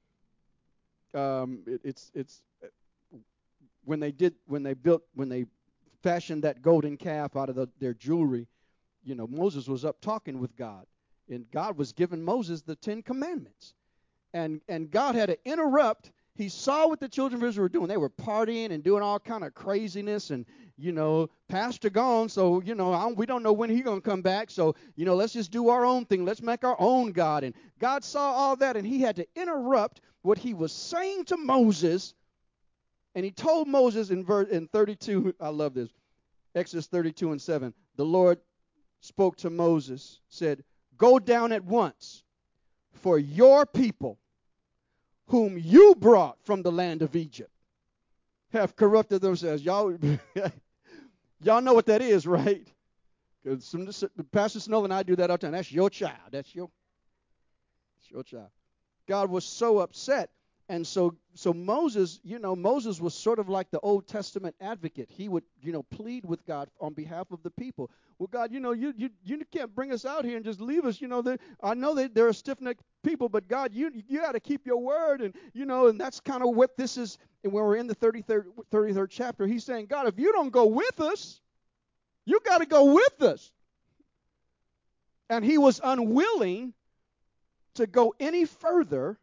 Speaker 7: It's when they fashioned that golden calf out of their jewelry. Moses was up talking with God, and God was giving Moses the 10 Commandments, and God had to interrupt. He saw what the children of Israel were doing. They were partying and doing all kind of craziness, and pastor gone, so we don't know when he's gonna come back. So let's just do our own thing. Let's make our own God. And God saw all that, and he had to interrupt what he was saying to Moses. And he told Moses in 32. I love this. Exodus 32:7. The Lord spoke to Moses, said, "Go down at once, for your people, whom you brought from the land of Egypt, have corrupted themselves." Y'all know what that is, right? Because Pastor Snow and I do that all the time. That's your child. That's your child. God was so upset. And so Moses, Moses was sort of like the Old Testament advocate. He would, plead with God on behalf of the people. Well, God, you can't bring us out here and just leave us. I know they're a stiff-necked people, but God, you got to keep your word. And, and that's kind of what this is. And when we're in the 33rd chapter, he's saying, God, if you don't go with us, you got to go with us. And he was unwilling to go any further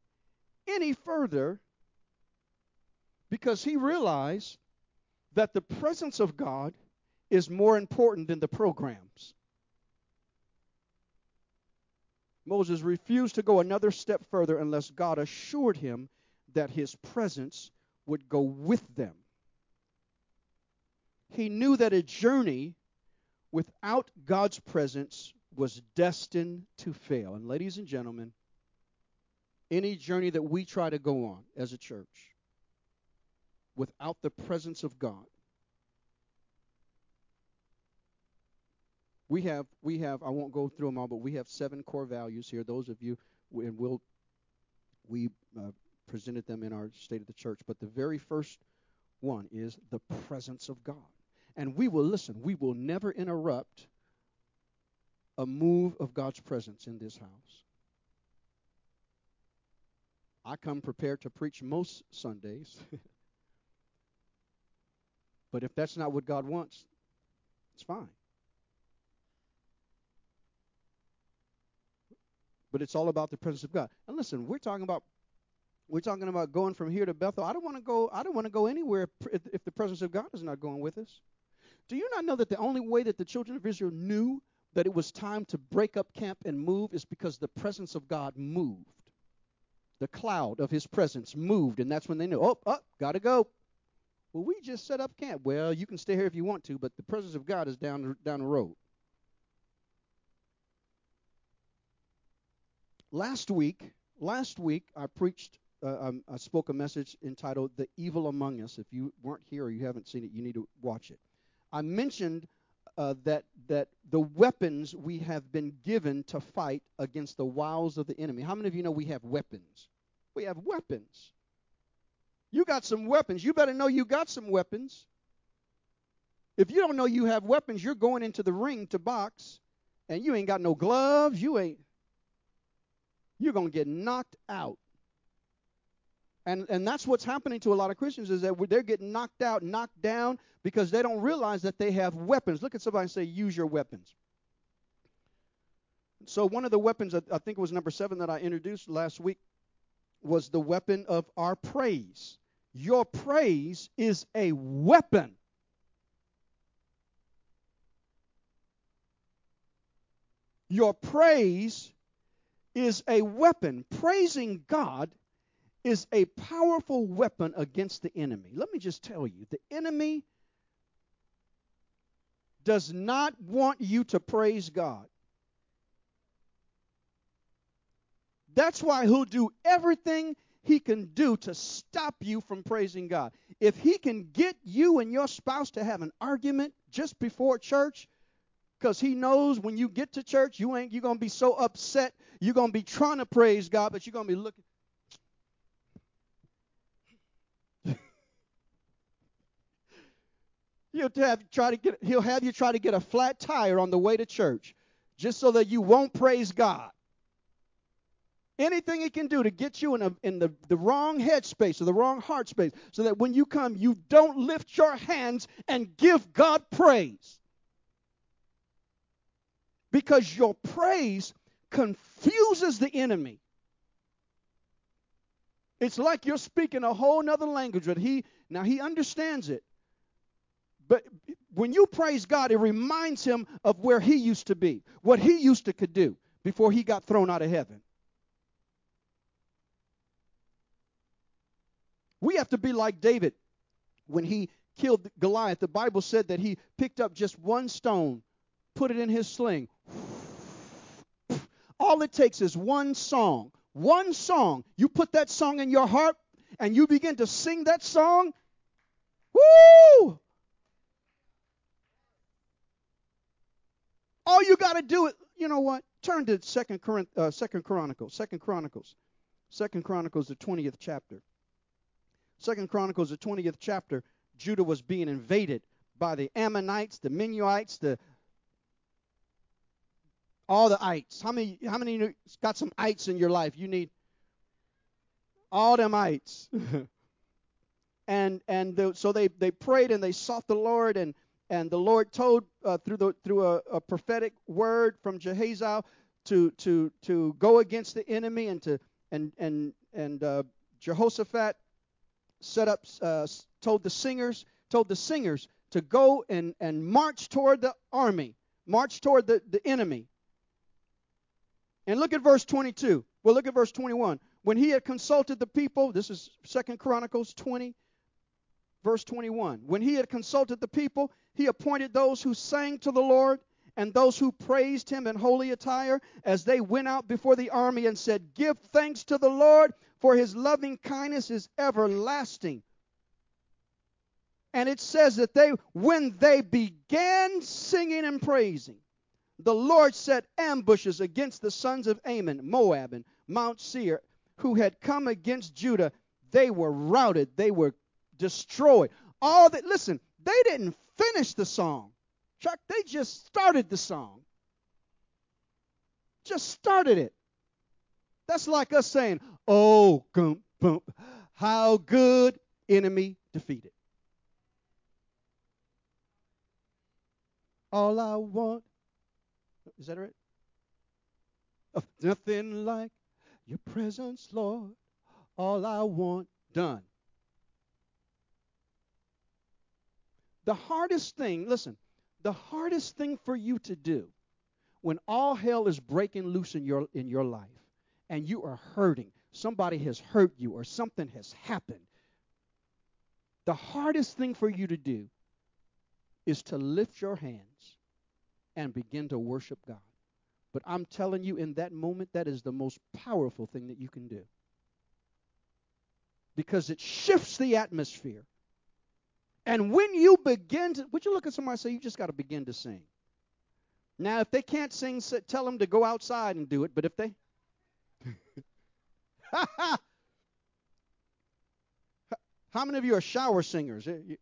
Speaker 7: because he realized that the presence of God is more important than the programs. Moses refused to go another step further unless God assured him that his presence would go with them. He knew that a journey without God's presence was destined to fail. And ladies and gentlemen, any journey that we try to go on as a church without the presence of God, we have I won't go through them all, but we have 7 core values here. Those of you, and we presented them in our State of the Church, but the very first one is the presence of God. And we will never interrupt a move of God's presence in this house. I come prepared to preach most Sundays. But if that's not what God wants, it's fine. But it's all about the presence of God. And listen, we're talking about going from here to Bethel. I don't want to go anywhere if the presence of God is not going with us. Do you not know that the only way that the children of Israel knew that it was time to break up camp and move is because the presence of God moved? The cloud of his presence moved, and that's when they knew, gotta go. Well, we just set up camp. Well, you can stay here if you want to, but the presence of God is down the road. Last week I preached, I spoke a message entitled "The Evil Among Us." If you weren't here or you haven't seen it, you need to watch it. I mentioned that the weapons we have been given to fight against the wiles of the enemy. How many of you know we have weapons? We have weapons. You got some weapons. You better know you got some weapons. If you don't know you have weapons, you're going into the ring to box, and you ain't got no gloves. You're going to get knocked out. And that's what's happening to a lot of Christians, is that they're getting knocked out, knocked down, because they don't realize that they have weapons. Look at somebody and say, use your weapons. So one of the weapons, I think it was number 7 that I introduced last week, was the weapon of our praise. Your praise is a weapon. Your praise is a weapon. Praising God is a powerful weapon against the enemy. Let me just tell you, the enemy does not want you to praise God. That's why he'll do everything he can do to stop you from praising God. If he can get you and your spouse to have an argument just before church, because he knows when you get to church, you're going to be so upset, you're going to be trying to praise God, but you're going to be looking. He'll have you try to get a flat tire on the way to church just so that you won't praise God. Anything he can do to get you in the wrong headspace or the wrong heart space so that when you come, you don't lift your hands and give God praise. Because your praise confuses the enemy. It's like you're speaking a whole nother language, but he understands it. But when you praise God, it reminds him of where he used to be, what he used to could do before he got thrown out of heaven. We have to be like David when he killed Goliath. The Bible said that he picked up just one stone, put it in his sling. All it takes is one song. One song. You put that song in your heart and you begin to sing that song. Woo! All you got to do is, you know what? Turn to Second Chronicles, the 20th chapter. 2 Chronicles, the 20th chapter, Judah was being invaded by the Ammonites, the Meunites, all the ites. How many got some ites in your life? You need all them ites. So they prayed and they sought the Lord, and the Lord told through a prophetic word from Jehaziel to go against the enemy, and Jehoshaphat told the singers to go and march toward the army, march toward the enemy. And look at verse 22. Well, look at verse 21. When he had consulted the people, this is 2 Chronicles 20, verse 21. When he had consulted the people, he appointed those who sang to the Lord and those who praised him in holy attire as they went out before the army and said, "Give thanks to the Lord, for his loving kindness is everlasting." And it says that when they began singing and praising, the Lord set ambushes against the sons of Ammon, Moab, and Mount Seir, who had come against Judah. They were routed. They were destroyed. Listen, they didn't finish the song. Chuck, they just started the song. Just started it. That's like us saying, "Oh, gump, bump, how good, enemy defeated. All I want," is that right? "Nothing like your presence, Lord. All I want done." The hardest thing for you to do when all hell is breaking loose in your life and you are hurting, somebody has hurt you or something has happened, the hardest thing for you to do is to lift your hands and begin to worship God. But I'm telling you, in that moment, that is the most powerful thing that you can do. Because it shifts the atmosphere. And when you begin to, would you look at somebody and say, "You just got to begin to sing"? Now, if they can't sing, tell them to go outside and do it. But if they, how many of you are shower singers? It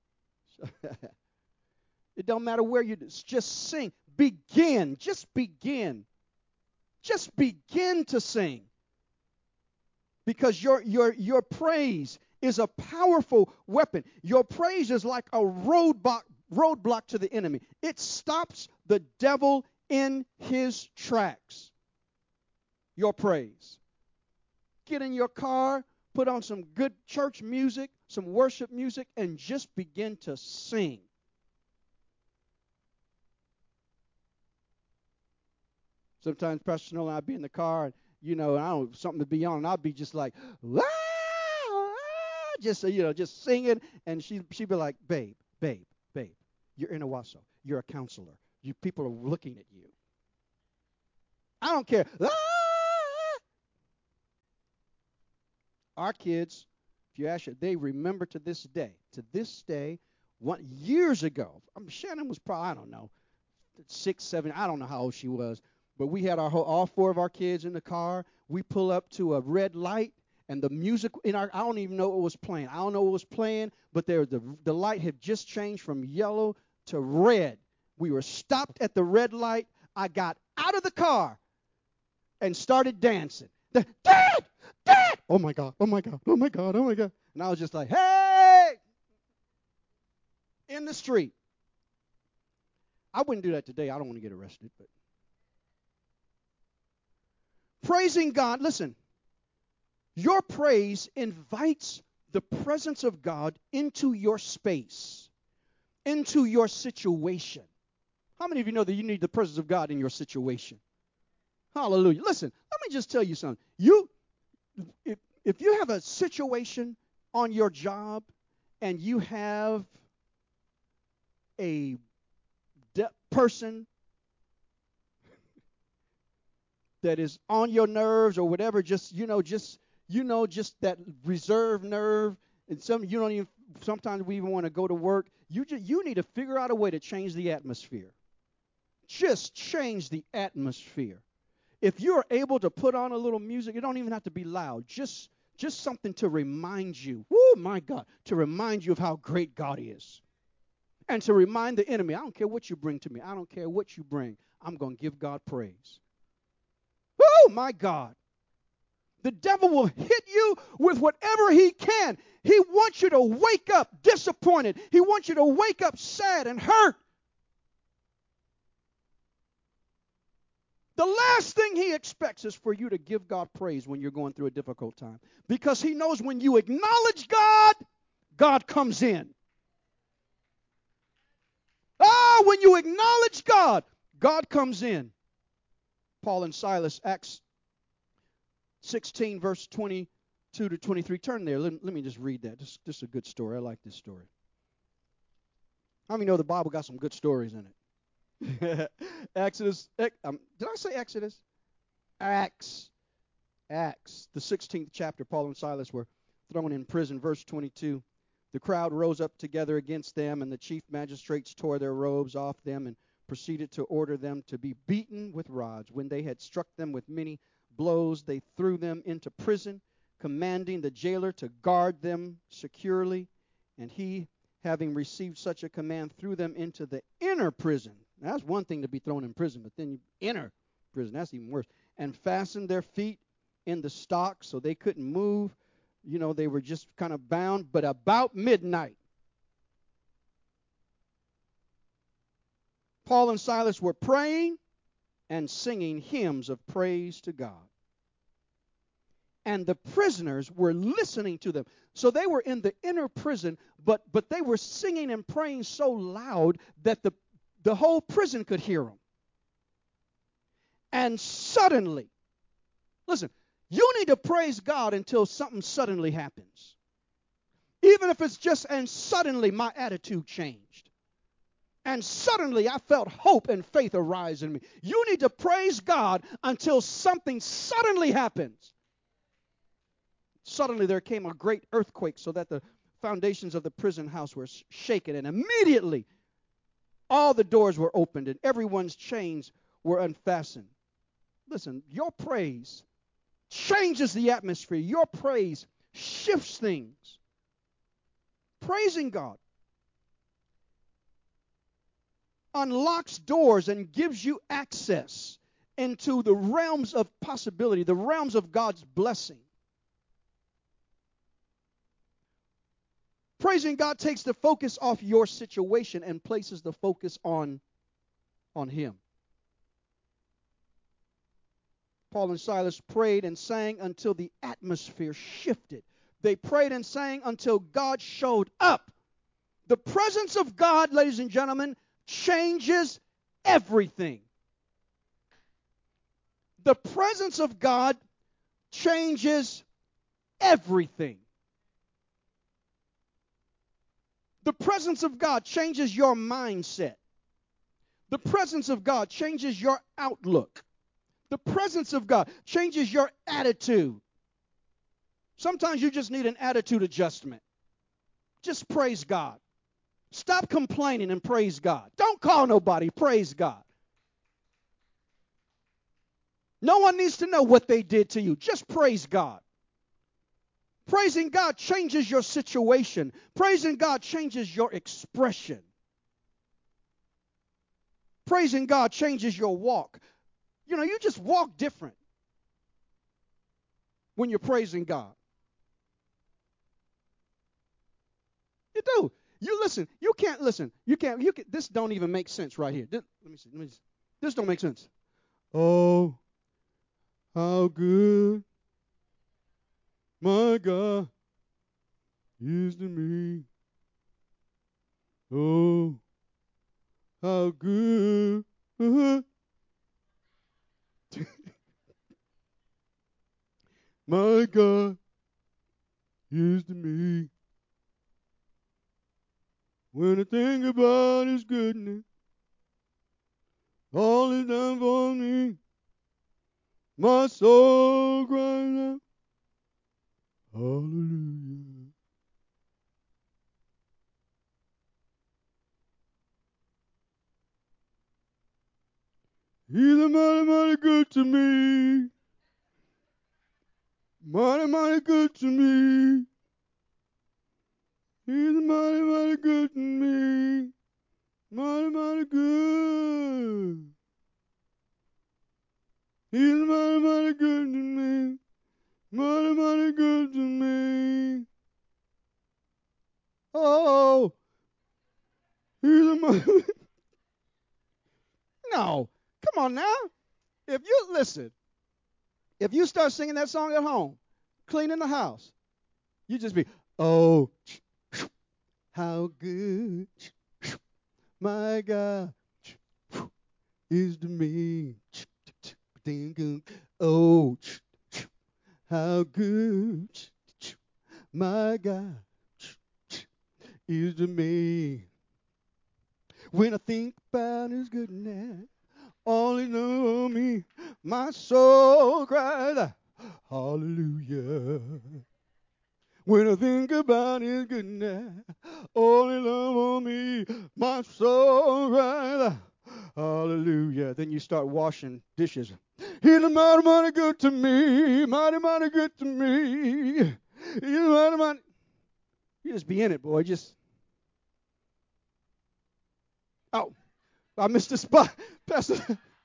Speaker 7: don't matter where you do. Just sing. Begin. Just begin. Just begin to sing. Because your praise is a powerful weapon. Your praise is like a roadblock to the enemy. It stops the devil in his tracks. Your praise. Get in your car, put on some good church music, some worship music, and just begin to sing. Sometimes Pastor Snow and I'd be in the car, and I don't know, something to be on, and I'd be just like, "Wow!" Just singing, and she'd be like, babe, you're in Owasso. You're a counselor. People are looking at you. I don't care. Our kids, if you ask them, they remember to this day, years ago. Shannon was probably, I don't know, 6, 7, I don't know how old she was, but we had all 4 of our kids in the car. We pull up to a red light, And the music I don't even know what was playing. I don't know what was playing, but the light had just changed from yellow to red. We were stopped at the red light. I got out of the car and started dancing. Dad! Dad! Oh my God, oh my God, oh my God, oh my God. And I was just like, hey! In the street. I wouldn't do that today. I don't want to get arrested. But praising God, listen. Your praise invites the presence of God into your space, into your situation. How many of you know that you need the presence of God in your situation? Hallelujah. Listen, let me just tell you something. If you have a situation on your job and you have a person that is on your nerves or whatever, just that reserved nerve, and sometimes we even want to go to work. You need to figure out a way to change the atmosphere. Just change the atmosphere. If you're able to put on a little music, it don't even have to be loud. Just something to remind you. Woo, my God, to remind you of how great God is. And to remind the enemy, I don't care what you bring to me. I don't care what you bring. I'm going to give God praise. Woo, my God. The devil will hit you with whatever he can. He wants you to wake up disappointed. He wants you to wake up sad and hurt. The last thing he expects is for you to give God praise when you're going through a difficult time. Because he knows when you acknowledge God, God comes in. When you acknowledge God, God comes in. Paul and Silas, Acts 16, verse 22 to 23. Turn there. Let me just read that. This is a good story. I like this story. How many know the Bible got some good stories in it? Exodus. Did I say Exodus? Acts. The 16th chapter. Paul and Silas were thrown in prison. Verse 22. The crowd rose up together against them, and the chief magistrates tore their robes off them and proceeded to order them to be beaten with rods. When they had struck them with many blows, they threw them into prison, commanding the jailer to guard them securely. And he, having received such a command, threw them into the inner prison. Now, that's one thing to be thrown in prison, but then inner prison, that's even worse. And fastened their feet in the stocks so they couldn't move. They were just kind of bound. But about midnight, Paul and Silas were praying and singing hymns of praise to God. And the prisoners were listening to them. So they were in the inner prison, but they were singing and praying so loud that the whole prison could hear them. And suddenly, listen, you need to praise God until something suddenly happens. Even if it's just, and suddenly my attitude changed. And suddenly I felt hope and faith arise in me. You need to praise God until something suddenly happens. Suddenly there came a great earthquake so that the foundations of the prison house were shaken. And immediately all the doors were opened and everyone's chains were unfastened. Listen, your praise changes the atmosphere. Your praise shifts things. Praising God unlocks doors and gives you access into the realms of possibility, the realms of God's blessing. Praising God takes the focus off your situation and places the focus on Him. Paul and Silas prayed and sang until the atmosphere shifted. They prayed and sang until God showed up. The presence of God, ladies and gentlemen, changes everything. The presence of God changes everything. The presence of God changes your mindset. The presence of God changes your outlook. The presence of God changes your attitude. Sometimes you just need an attitude adjustment. Just praise God. Stop complaining and praise God. Don't call nobody. Praise God. No one needs to know what they did to you. Just praise God. Praising God changes your situation. Praising God changes your expression. Praising God changes your walk. You know, you just walk different when you're praising God. You do. You listen. You can't listen. You can't. This don't even make sense right here. Let me see. This don't make sense. Oh, how good my God is to me. Oh, how good. My God is to me. When I think about His goodness, all He's done for me, my soul cries out, hallelujah. He's a mighty, mighty good to me. Mighty, mighty good to me. He's a mighty, mighty good to me. Mighty, mighty good. He's a mighty, mighty good to me. Mighty, mighty good to me. Oh, he's a mighty. No, come on now. If you start singing that song at home, cleaning the house, you just be, oh, how good my God is to me. Oh, how good my God is to me. When I think about His goodness, all He knows me, my soul cries, hallelujah. When I think about His goodness, all He loves on me, my soul cries, hallelujah. Then you start washing dishes. He's mighty, mighty good to me, mighty, mighty good to me. He's mighty, mighty. You just be in it, boy. Oh, I missed the spot. Pastor.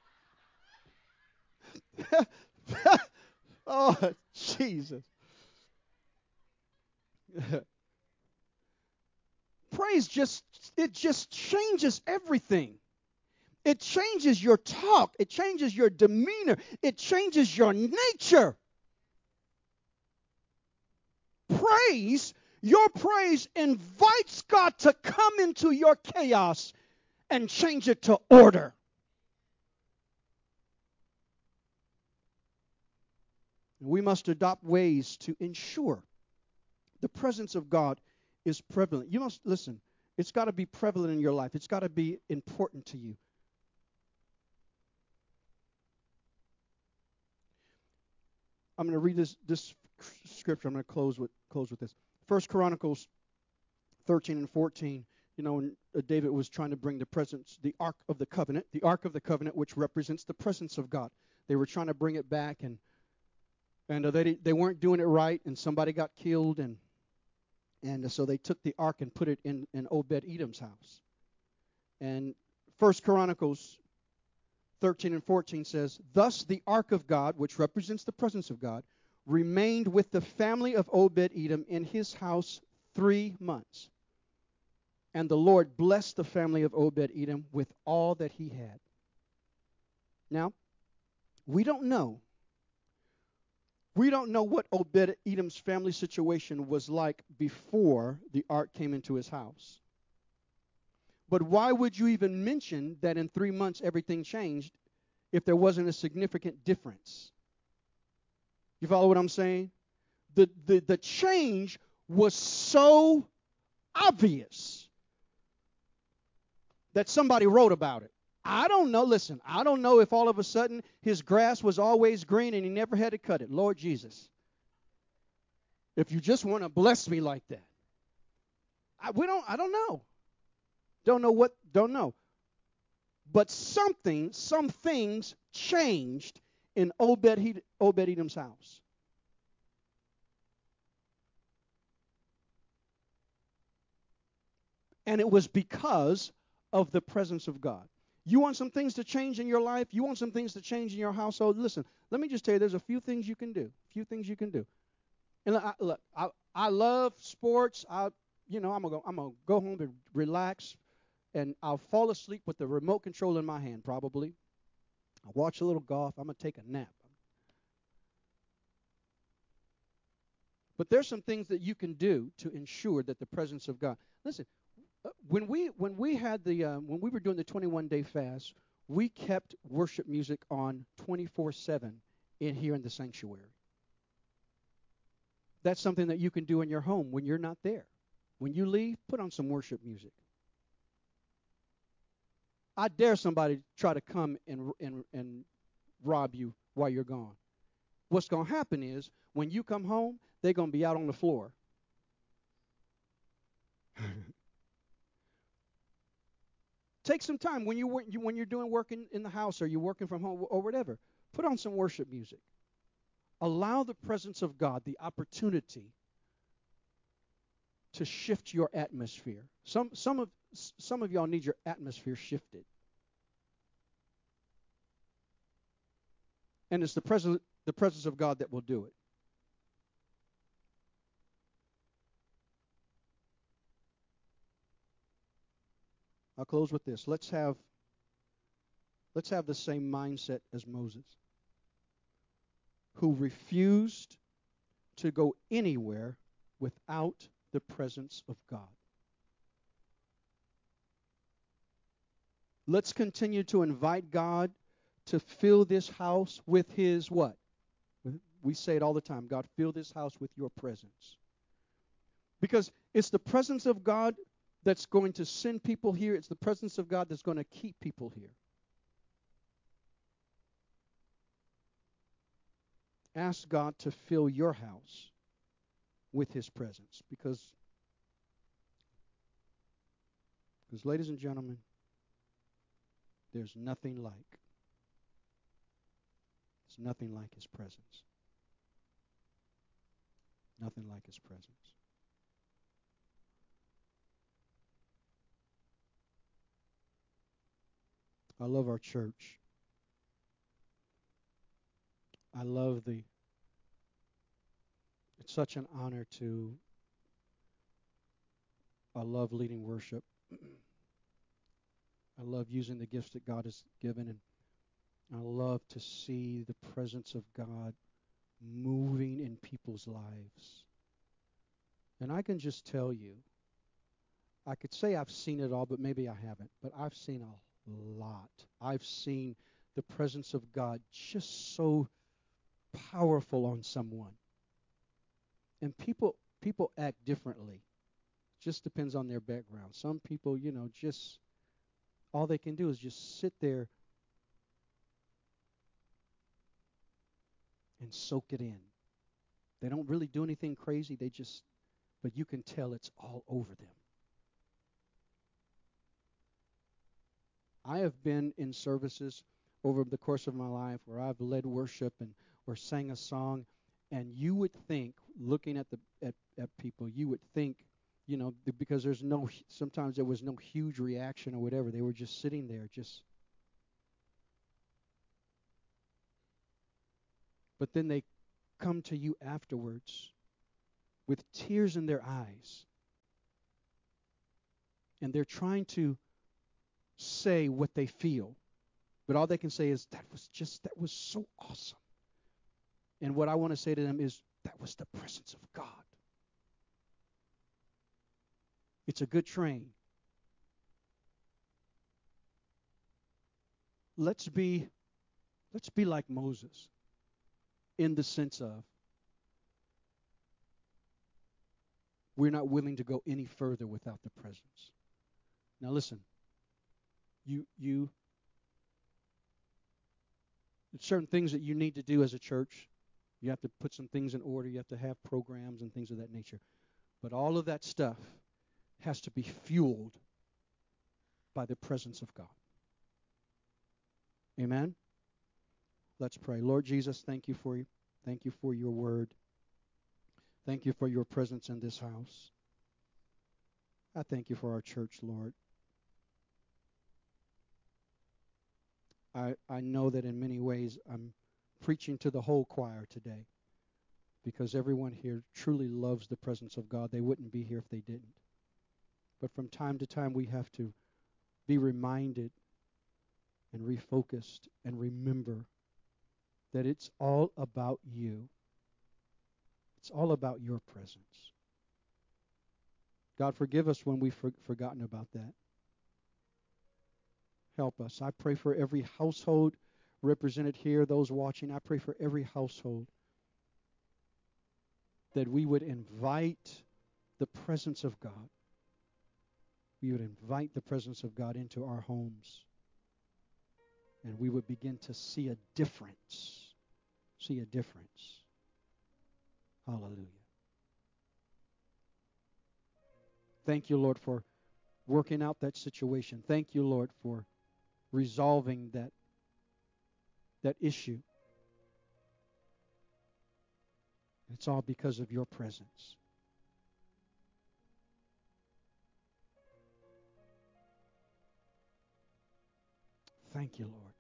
Speaker 7: Oh, Jesus. Praise just changes everything. It changes your talk. It changes your demeanor. It changes your nature. Your praise invites God to come into your chaos and change it to order. We must adopt ways to ensure the presence of God is prevalent. You must listen. It's got to be prevalent in your life. It's got to be important to you. I'm going to read this scripture. I'm going to close with this. 1 Chronicles 13 and 14. You know, when David was trying to bring the Ark of the Covenant, which represents the presence of God. They were trying to bring it back, and they weren't doing it right, and somebody got killed, and so they took the ark and put it in Obed-Edom's house. And 1 Chronicles 13 and 14 says, thus the ark of God, which represents the presence of God, remained with the family of Obed-Edom in his house 3 months. And the Lord blessed the family of Obed-Edom with all that he had. Now, we don't know what Obed-Edom's family situation was like before the ark came into his house. But why would you even mention that in 3 months everything changed if there wasn't a significant difference? You follow what I'm saying? The change was so obvious that somebody wrote about it. I don't know. Listen, I don't know if all of a sudden his grass was always green and he never had to cut it. Lord Jesus, if you just want to bless me like that. I don't know. Don't know. But some things changed in Obed-Edom's house. And it was because of the presence of God. You want some things to change in your life? You want some things to change in your household? Listen, let me just tell you, there's a few things you can do. A few things you can do. And look, I love sports. I'm gonna go home and relax, and I'll fall asleep with the remote control in my hand probably. I'll watch a little golf. I'm gonna take a nap. But there's some things that you can do to ensure that the presence of God. Listen, when we were doing the 21-day fast, we kept worship music on 24/7 here in the sanctuary. That's something that you can do in your home when you're not there. When you leave, put on some worship music. I dare somebody to try to come and rob you while you're gone. What's going to happen is when you come home, they're going to be out on the floor. Take some time when you're doing work in the house or you're working from home or whatever. Put on some worship music. Allow the presence of God the opportunity to shift your atmosphere. Some of y'all need your atmosphere shifted. And it's the presence of God that will do it. I'll close with this. Let's have the same mindset as Moses, who refused to go anywhere without the presence of God. Let's continue to invite God to fill this house with his what? We say it all the time. God, fill this house with your presence. Because it's the presence of God that's going to send people here. It's the presence of God that's going to keep people here. Ask God to fill your house with his presence. Because ladies and gentlemen, there's nothing like his presence. Nothing like his presence. I love our church. It's such an honor I love leading worship. I love using the gifts that God has given, and I love to see the presence of God moving in people's lives. And I can just tell you, I could say I've seen it all, but maybe I haven't. But I've seen a lot. I've seen the presence of God just so powerful on someone. And people act differently. Just depends on their background. Some people, just all they can do is just sit there and soak it in. They don't really do anything crazy. But you can tell it's all over them. I have been in services over the course of my life where I've led worship or sang a song, and you would think, looking at people, you would think, because sometimes there was no huge reaction or whatever. They were just sitting there, but then they come to you afterwards with tears in their eyes, and they're trying to say what they feel, but all they can say is, that was so awesome. And what I want to say to them is, that was the presence of God. It's a good train. Let's be like Moses in the sense of we're not willing to go any further without the presence. Now listen, you certain things that you need to do as a church. You have to put some things in order. You have to have programs and things of that nature. But all of that stuff has to be fueled by the presence of God. Amen? Let's pray. Lord Jesus, thank you for your word. Thank you for your presence in this house. I thank you for our church, Lord. I know that in many ways I'm preaching to the whole choir today because everyone here truly loves the presence of God. They wouldn't be here if they didn't. But from time to time we have to be reminded and refocused and remember that it's all about you. It's all about your presence. God, forgive us when we've forgotten about that. Help us. I pray for every household represented here, those watching. I pray for every household that we would invite the presence of God. We would invite the presence of God into our homes. And we would begin to see a difference. See a difference. Hallelujah. Thank you, Lord, for working out that situation. Thank you, Lord, for resolving that issue. It's all because of your presence. Thank you, Lord.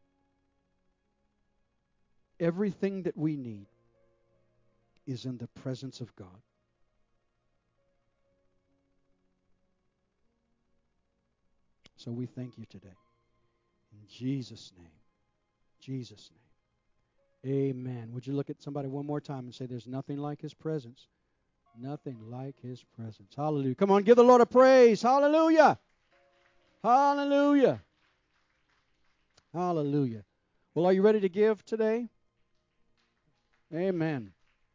Speaker 7: Everything that we need is in the presence of God. So we thank you today. In Jesus' name. Jesus' name. Amen. Would you look at somebody one more time and say, there's nothing like his presence. Nothing like his presence. Hallelujah. Come on, give the Lord a praise. Hallelujah. Hallelujah. Hallelujah. Well, are you ready to give today? Amen.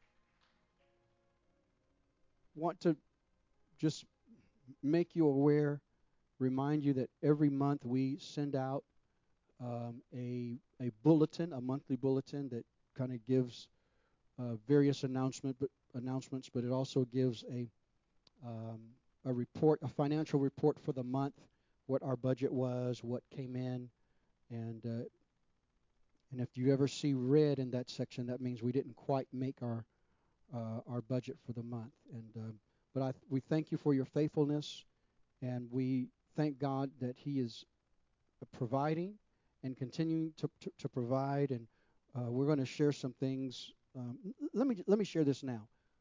Speaker 7: Want to just make you aware, remind you that every month we send out a bulletin, a monthly bulletin that kind of gives various announcements, but it also gives a report, a financial report for the month, what our budget was, what came in, and if you ever see red in that section, that means we didn't quite make our budget for the month. But we thank you for your faithfulness, and we thank God that He is providing and continuing to provide. And we're going to share some things. Let me share this now.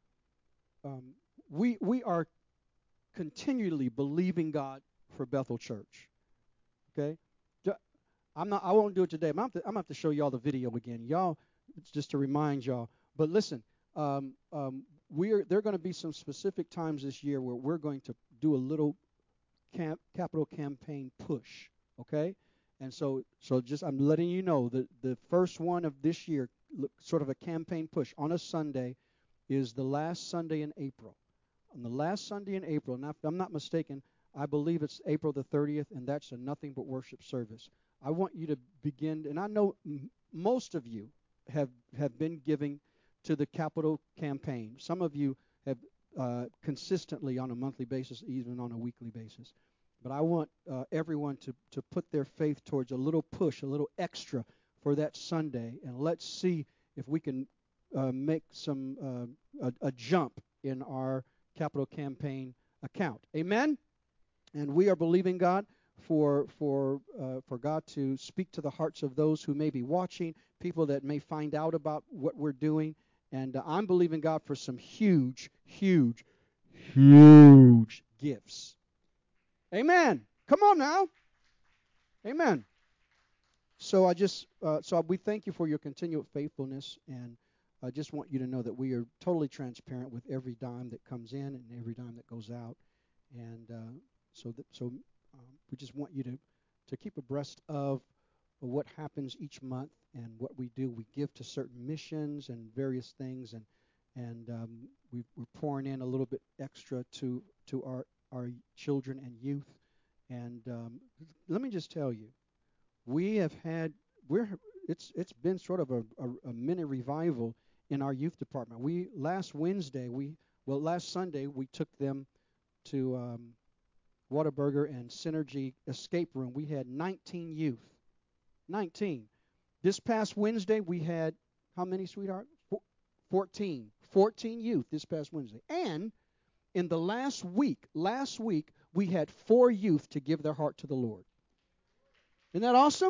Speaker 7: We are continually believing God for Bethel Church. Okay, I won't do it today. I'm gonna have to show y'all the video again, y'all, just to remind y'all. But listen, there are going to be some specific times this year where we're going to do a little capital campaign push. Okay, and so just I'm letting you know that the first one of this year, sort of a campaign push on a Sunday, is the last Sunday in April. On the last Sunday in April, and if I'm not mistaken, I believe it's April the 30th, and that's a Nothing But Worship service. I want you to begin, and I know most of you have been giving to the capital campaign. Some of you have consistently on a monthly basis, even on a weekly basis. But I want everyone to put their faith towards a little push, a little extra for that Sunday, and let's see if we can make some a jump in our capital campaign account. Amen? And we are believing God for God to speak to the hearts of those who may be watching, people that may find out about what we're doing. And I'm believing God for some huge, huge, huge gifts. Amen. Come on now. Amen. So we thank you for your continual faithfulness, and I just want you to know that we are totally transparent with every dime that comes in and every dime that goes out, and we just want you to keep abreast of what happens each month and what we do. We give to certain missions and various things, and we're pouring in a little bit extra to our children and youth. And let me just tell you, it's been sort of a mini revival in our youth department. Last Sunday we took them to Whataburger and Synergy Escape Room. We had 19 youth. 19. This past Wednesday we had how many, sweetheart? 14. 14 youth this past Wednesday. And in the last week we had 4 youth to give their heart to the Lord. Isn't that awesome?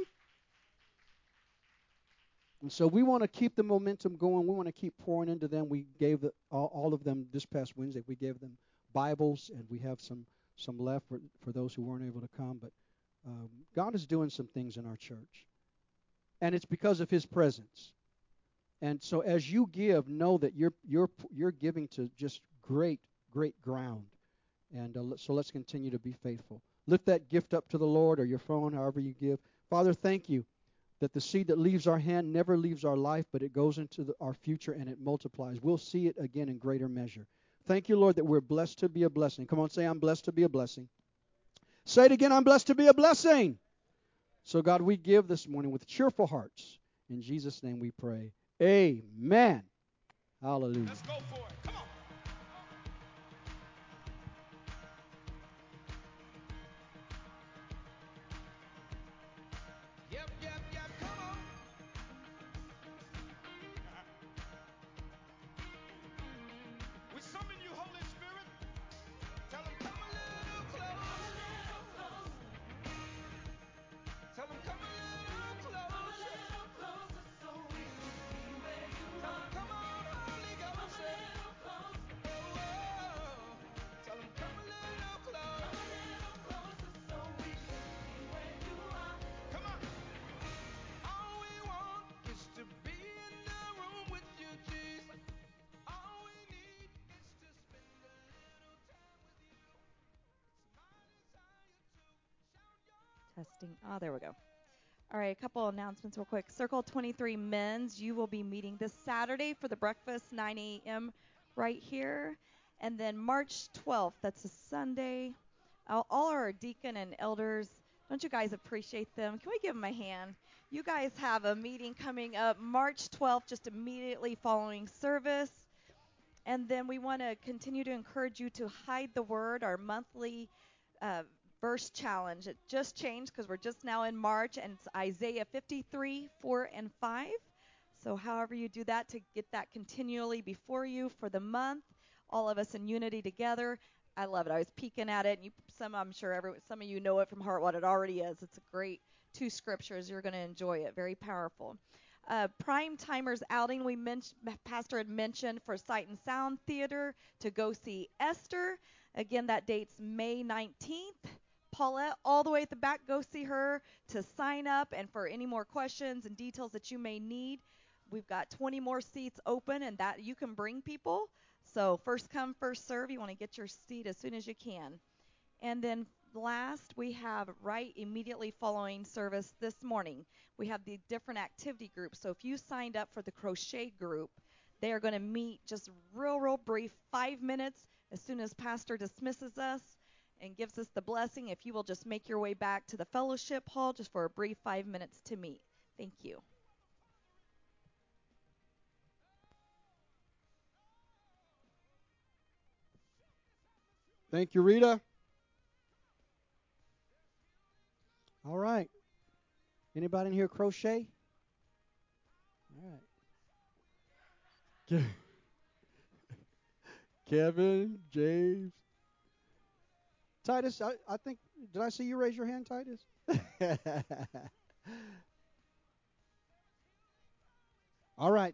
Speaker 7: And so we want to keep the momentum going. We want to keep pouring into them. We gave all of them this past Wednesday. We gave them Bibles, and we have some left for those who weren't able to come. But God is doing some things in our church, and it's because of His presence. And so as you give, know that you're giving to just great ground. And so let's continue to be faithful. Lift that gift up to the Lord, or your phone, however you give. Father, thank you that the seed that leaves our hand never leaves our life, but it goes into our future and it multiplies. We'll see it again in greater measure. Thank you, Lord, that we're blessed to be a blessing. Come on, say, I'm blessed to be a blessing. Say it again, I'm blessed to be a blessing. So, God, we give this morning with cheerful hearts. In Jesus' name we pray. Amen. Hallelujah.
Speaker 2: Let's go for it. Come on. Yep, come on. We summon you, Holy Spirit. Tell them, come a little closer. Tell them, come a little closer. So we can see where you are. Tell them, come on, Holy Ghost. Oh. Tell them, come a little closer. So we can see where you are. Come on. All we want is to be in the room with you, Jesus. All we need is to spend a little time with you. It's my desire to shout your
Speaker 6: Testing. Oh, there we go. All right, a couple announcements real quick. Circle 23 Men's, you will be meeting this Saturday for the breakfast, 9 a.m. right here. And then March 12th, that's a Sunday. All our deacon and elders, don't you guys appreciate them? Can we give them a hand? You guys have a meeting coming up March 12th, just immediately following service. And then we want to continue to encourage you to hide the word, our monthly verse challenge. It just changed because we're just now in March, and it's Isaiah 53, 4 and 5. So however you do that to get that continually before you for the month, all of us in unity together. I love it. I was peeking at it, and I'm sure some of you know it from heart what it already is. It's a great 2 scriptures. You're going to enjoy it. Very powerful. Prime Timers outing, Pastor had mentioned for Sight and Sound Theater to go see Esther. Again, that date's May 19th. Paulette, all the way at the back, go see her to sign up. And for any more questions and details that you may need, we've got 20 more seats open, and that you can bring people. So first come, first serve. You want to get your seat as soon as you can. And then last, we have right immediately following service this morning, we have the different activity groups. So if you signed up for the crochet group, they are going to meet just real brief, 5 minutes as soon as Pastor dismisses us and gives us the blessing. If you will just make your way back to the fellowship hall just for a brief 5 minutes to meet. Thank you.
Speaker 7: Thank you, Rita. All right. Anybody in here crochet? All right. Kevin, James. Titus, I think, did I see you raise your hand, Titus? All right.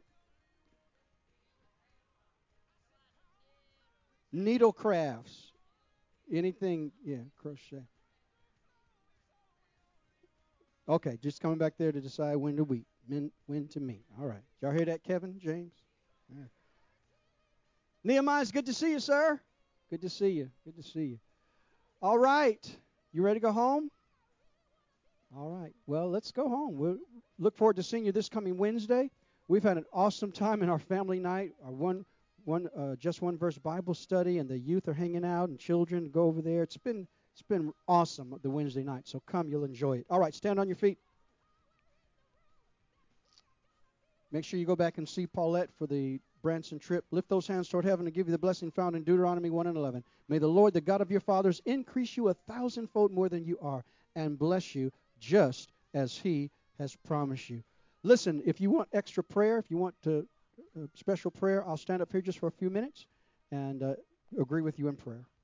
Speaker 7: Needle crafts. Anything, yeah, crochet. Okay, just coming back there to decide when to meet. All right. Y'all hear that, Kevin, James? Yeah. Nehemiah, it's good to see you, sir. Good to see you. Good to see you. All right. You ready to go home? All right. Well, let's go home. We'll look forward to seeing you this coming Wednesday. We've had an awesome time in our family night, our just one verse Bible study, and the youth are hanging out and children go over there. It's been awesome the Wednesday night. So come, you'll enjoy it. All right, stand on your feet. Make sure you go back and see Paulette for the Branson trip. Lift those hands toward heaven and give you the blessing found in Deuteronomy 1:11. May the Lord, the God of your fathers, increase you 1,000-fold more than you are and bless you just as He has promised you. Listen, if you want extra prayer, if you want special prayer, I'll stand up here just for a few minutes and agree with you in prayer.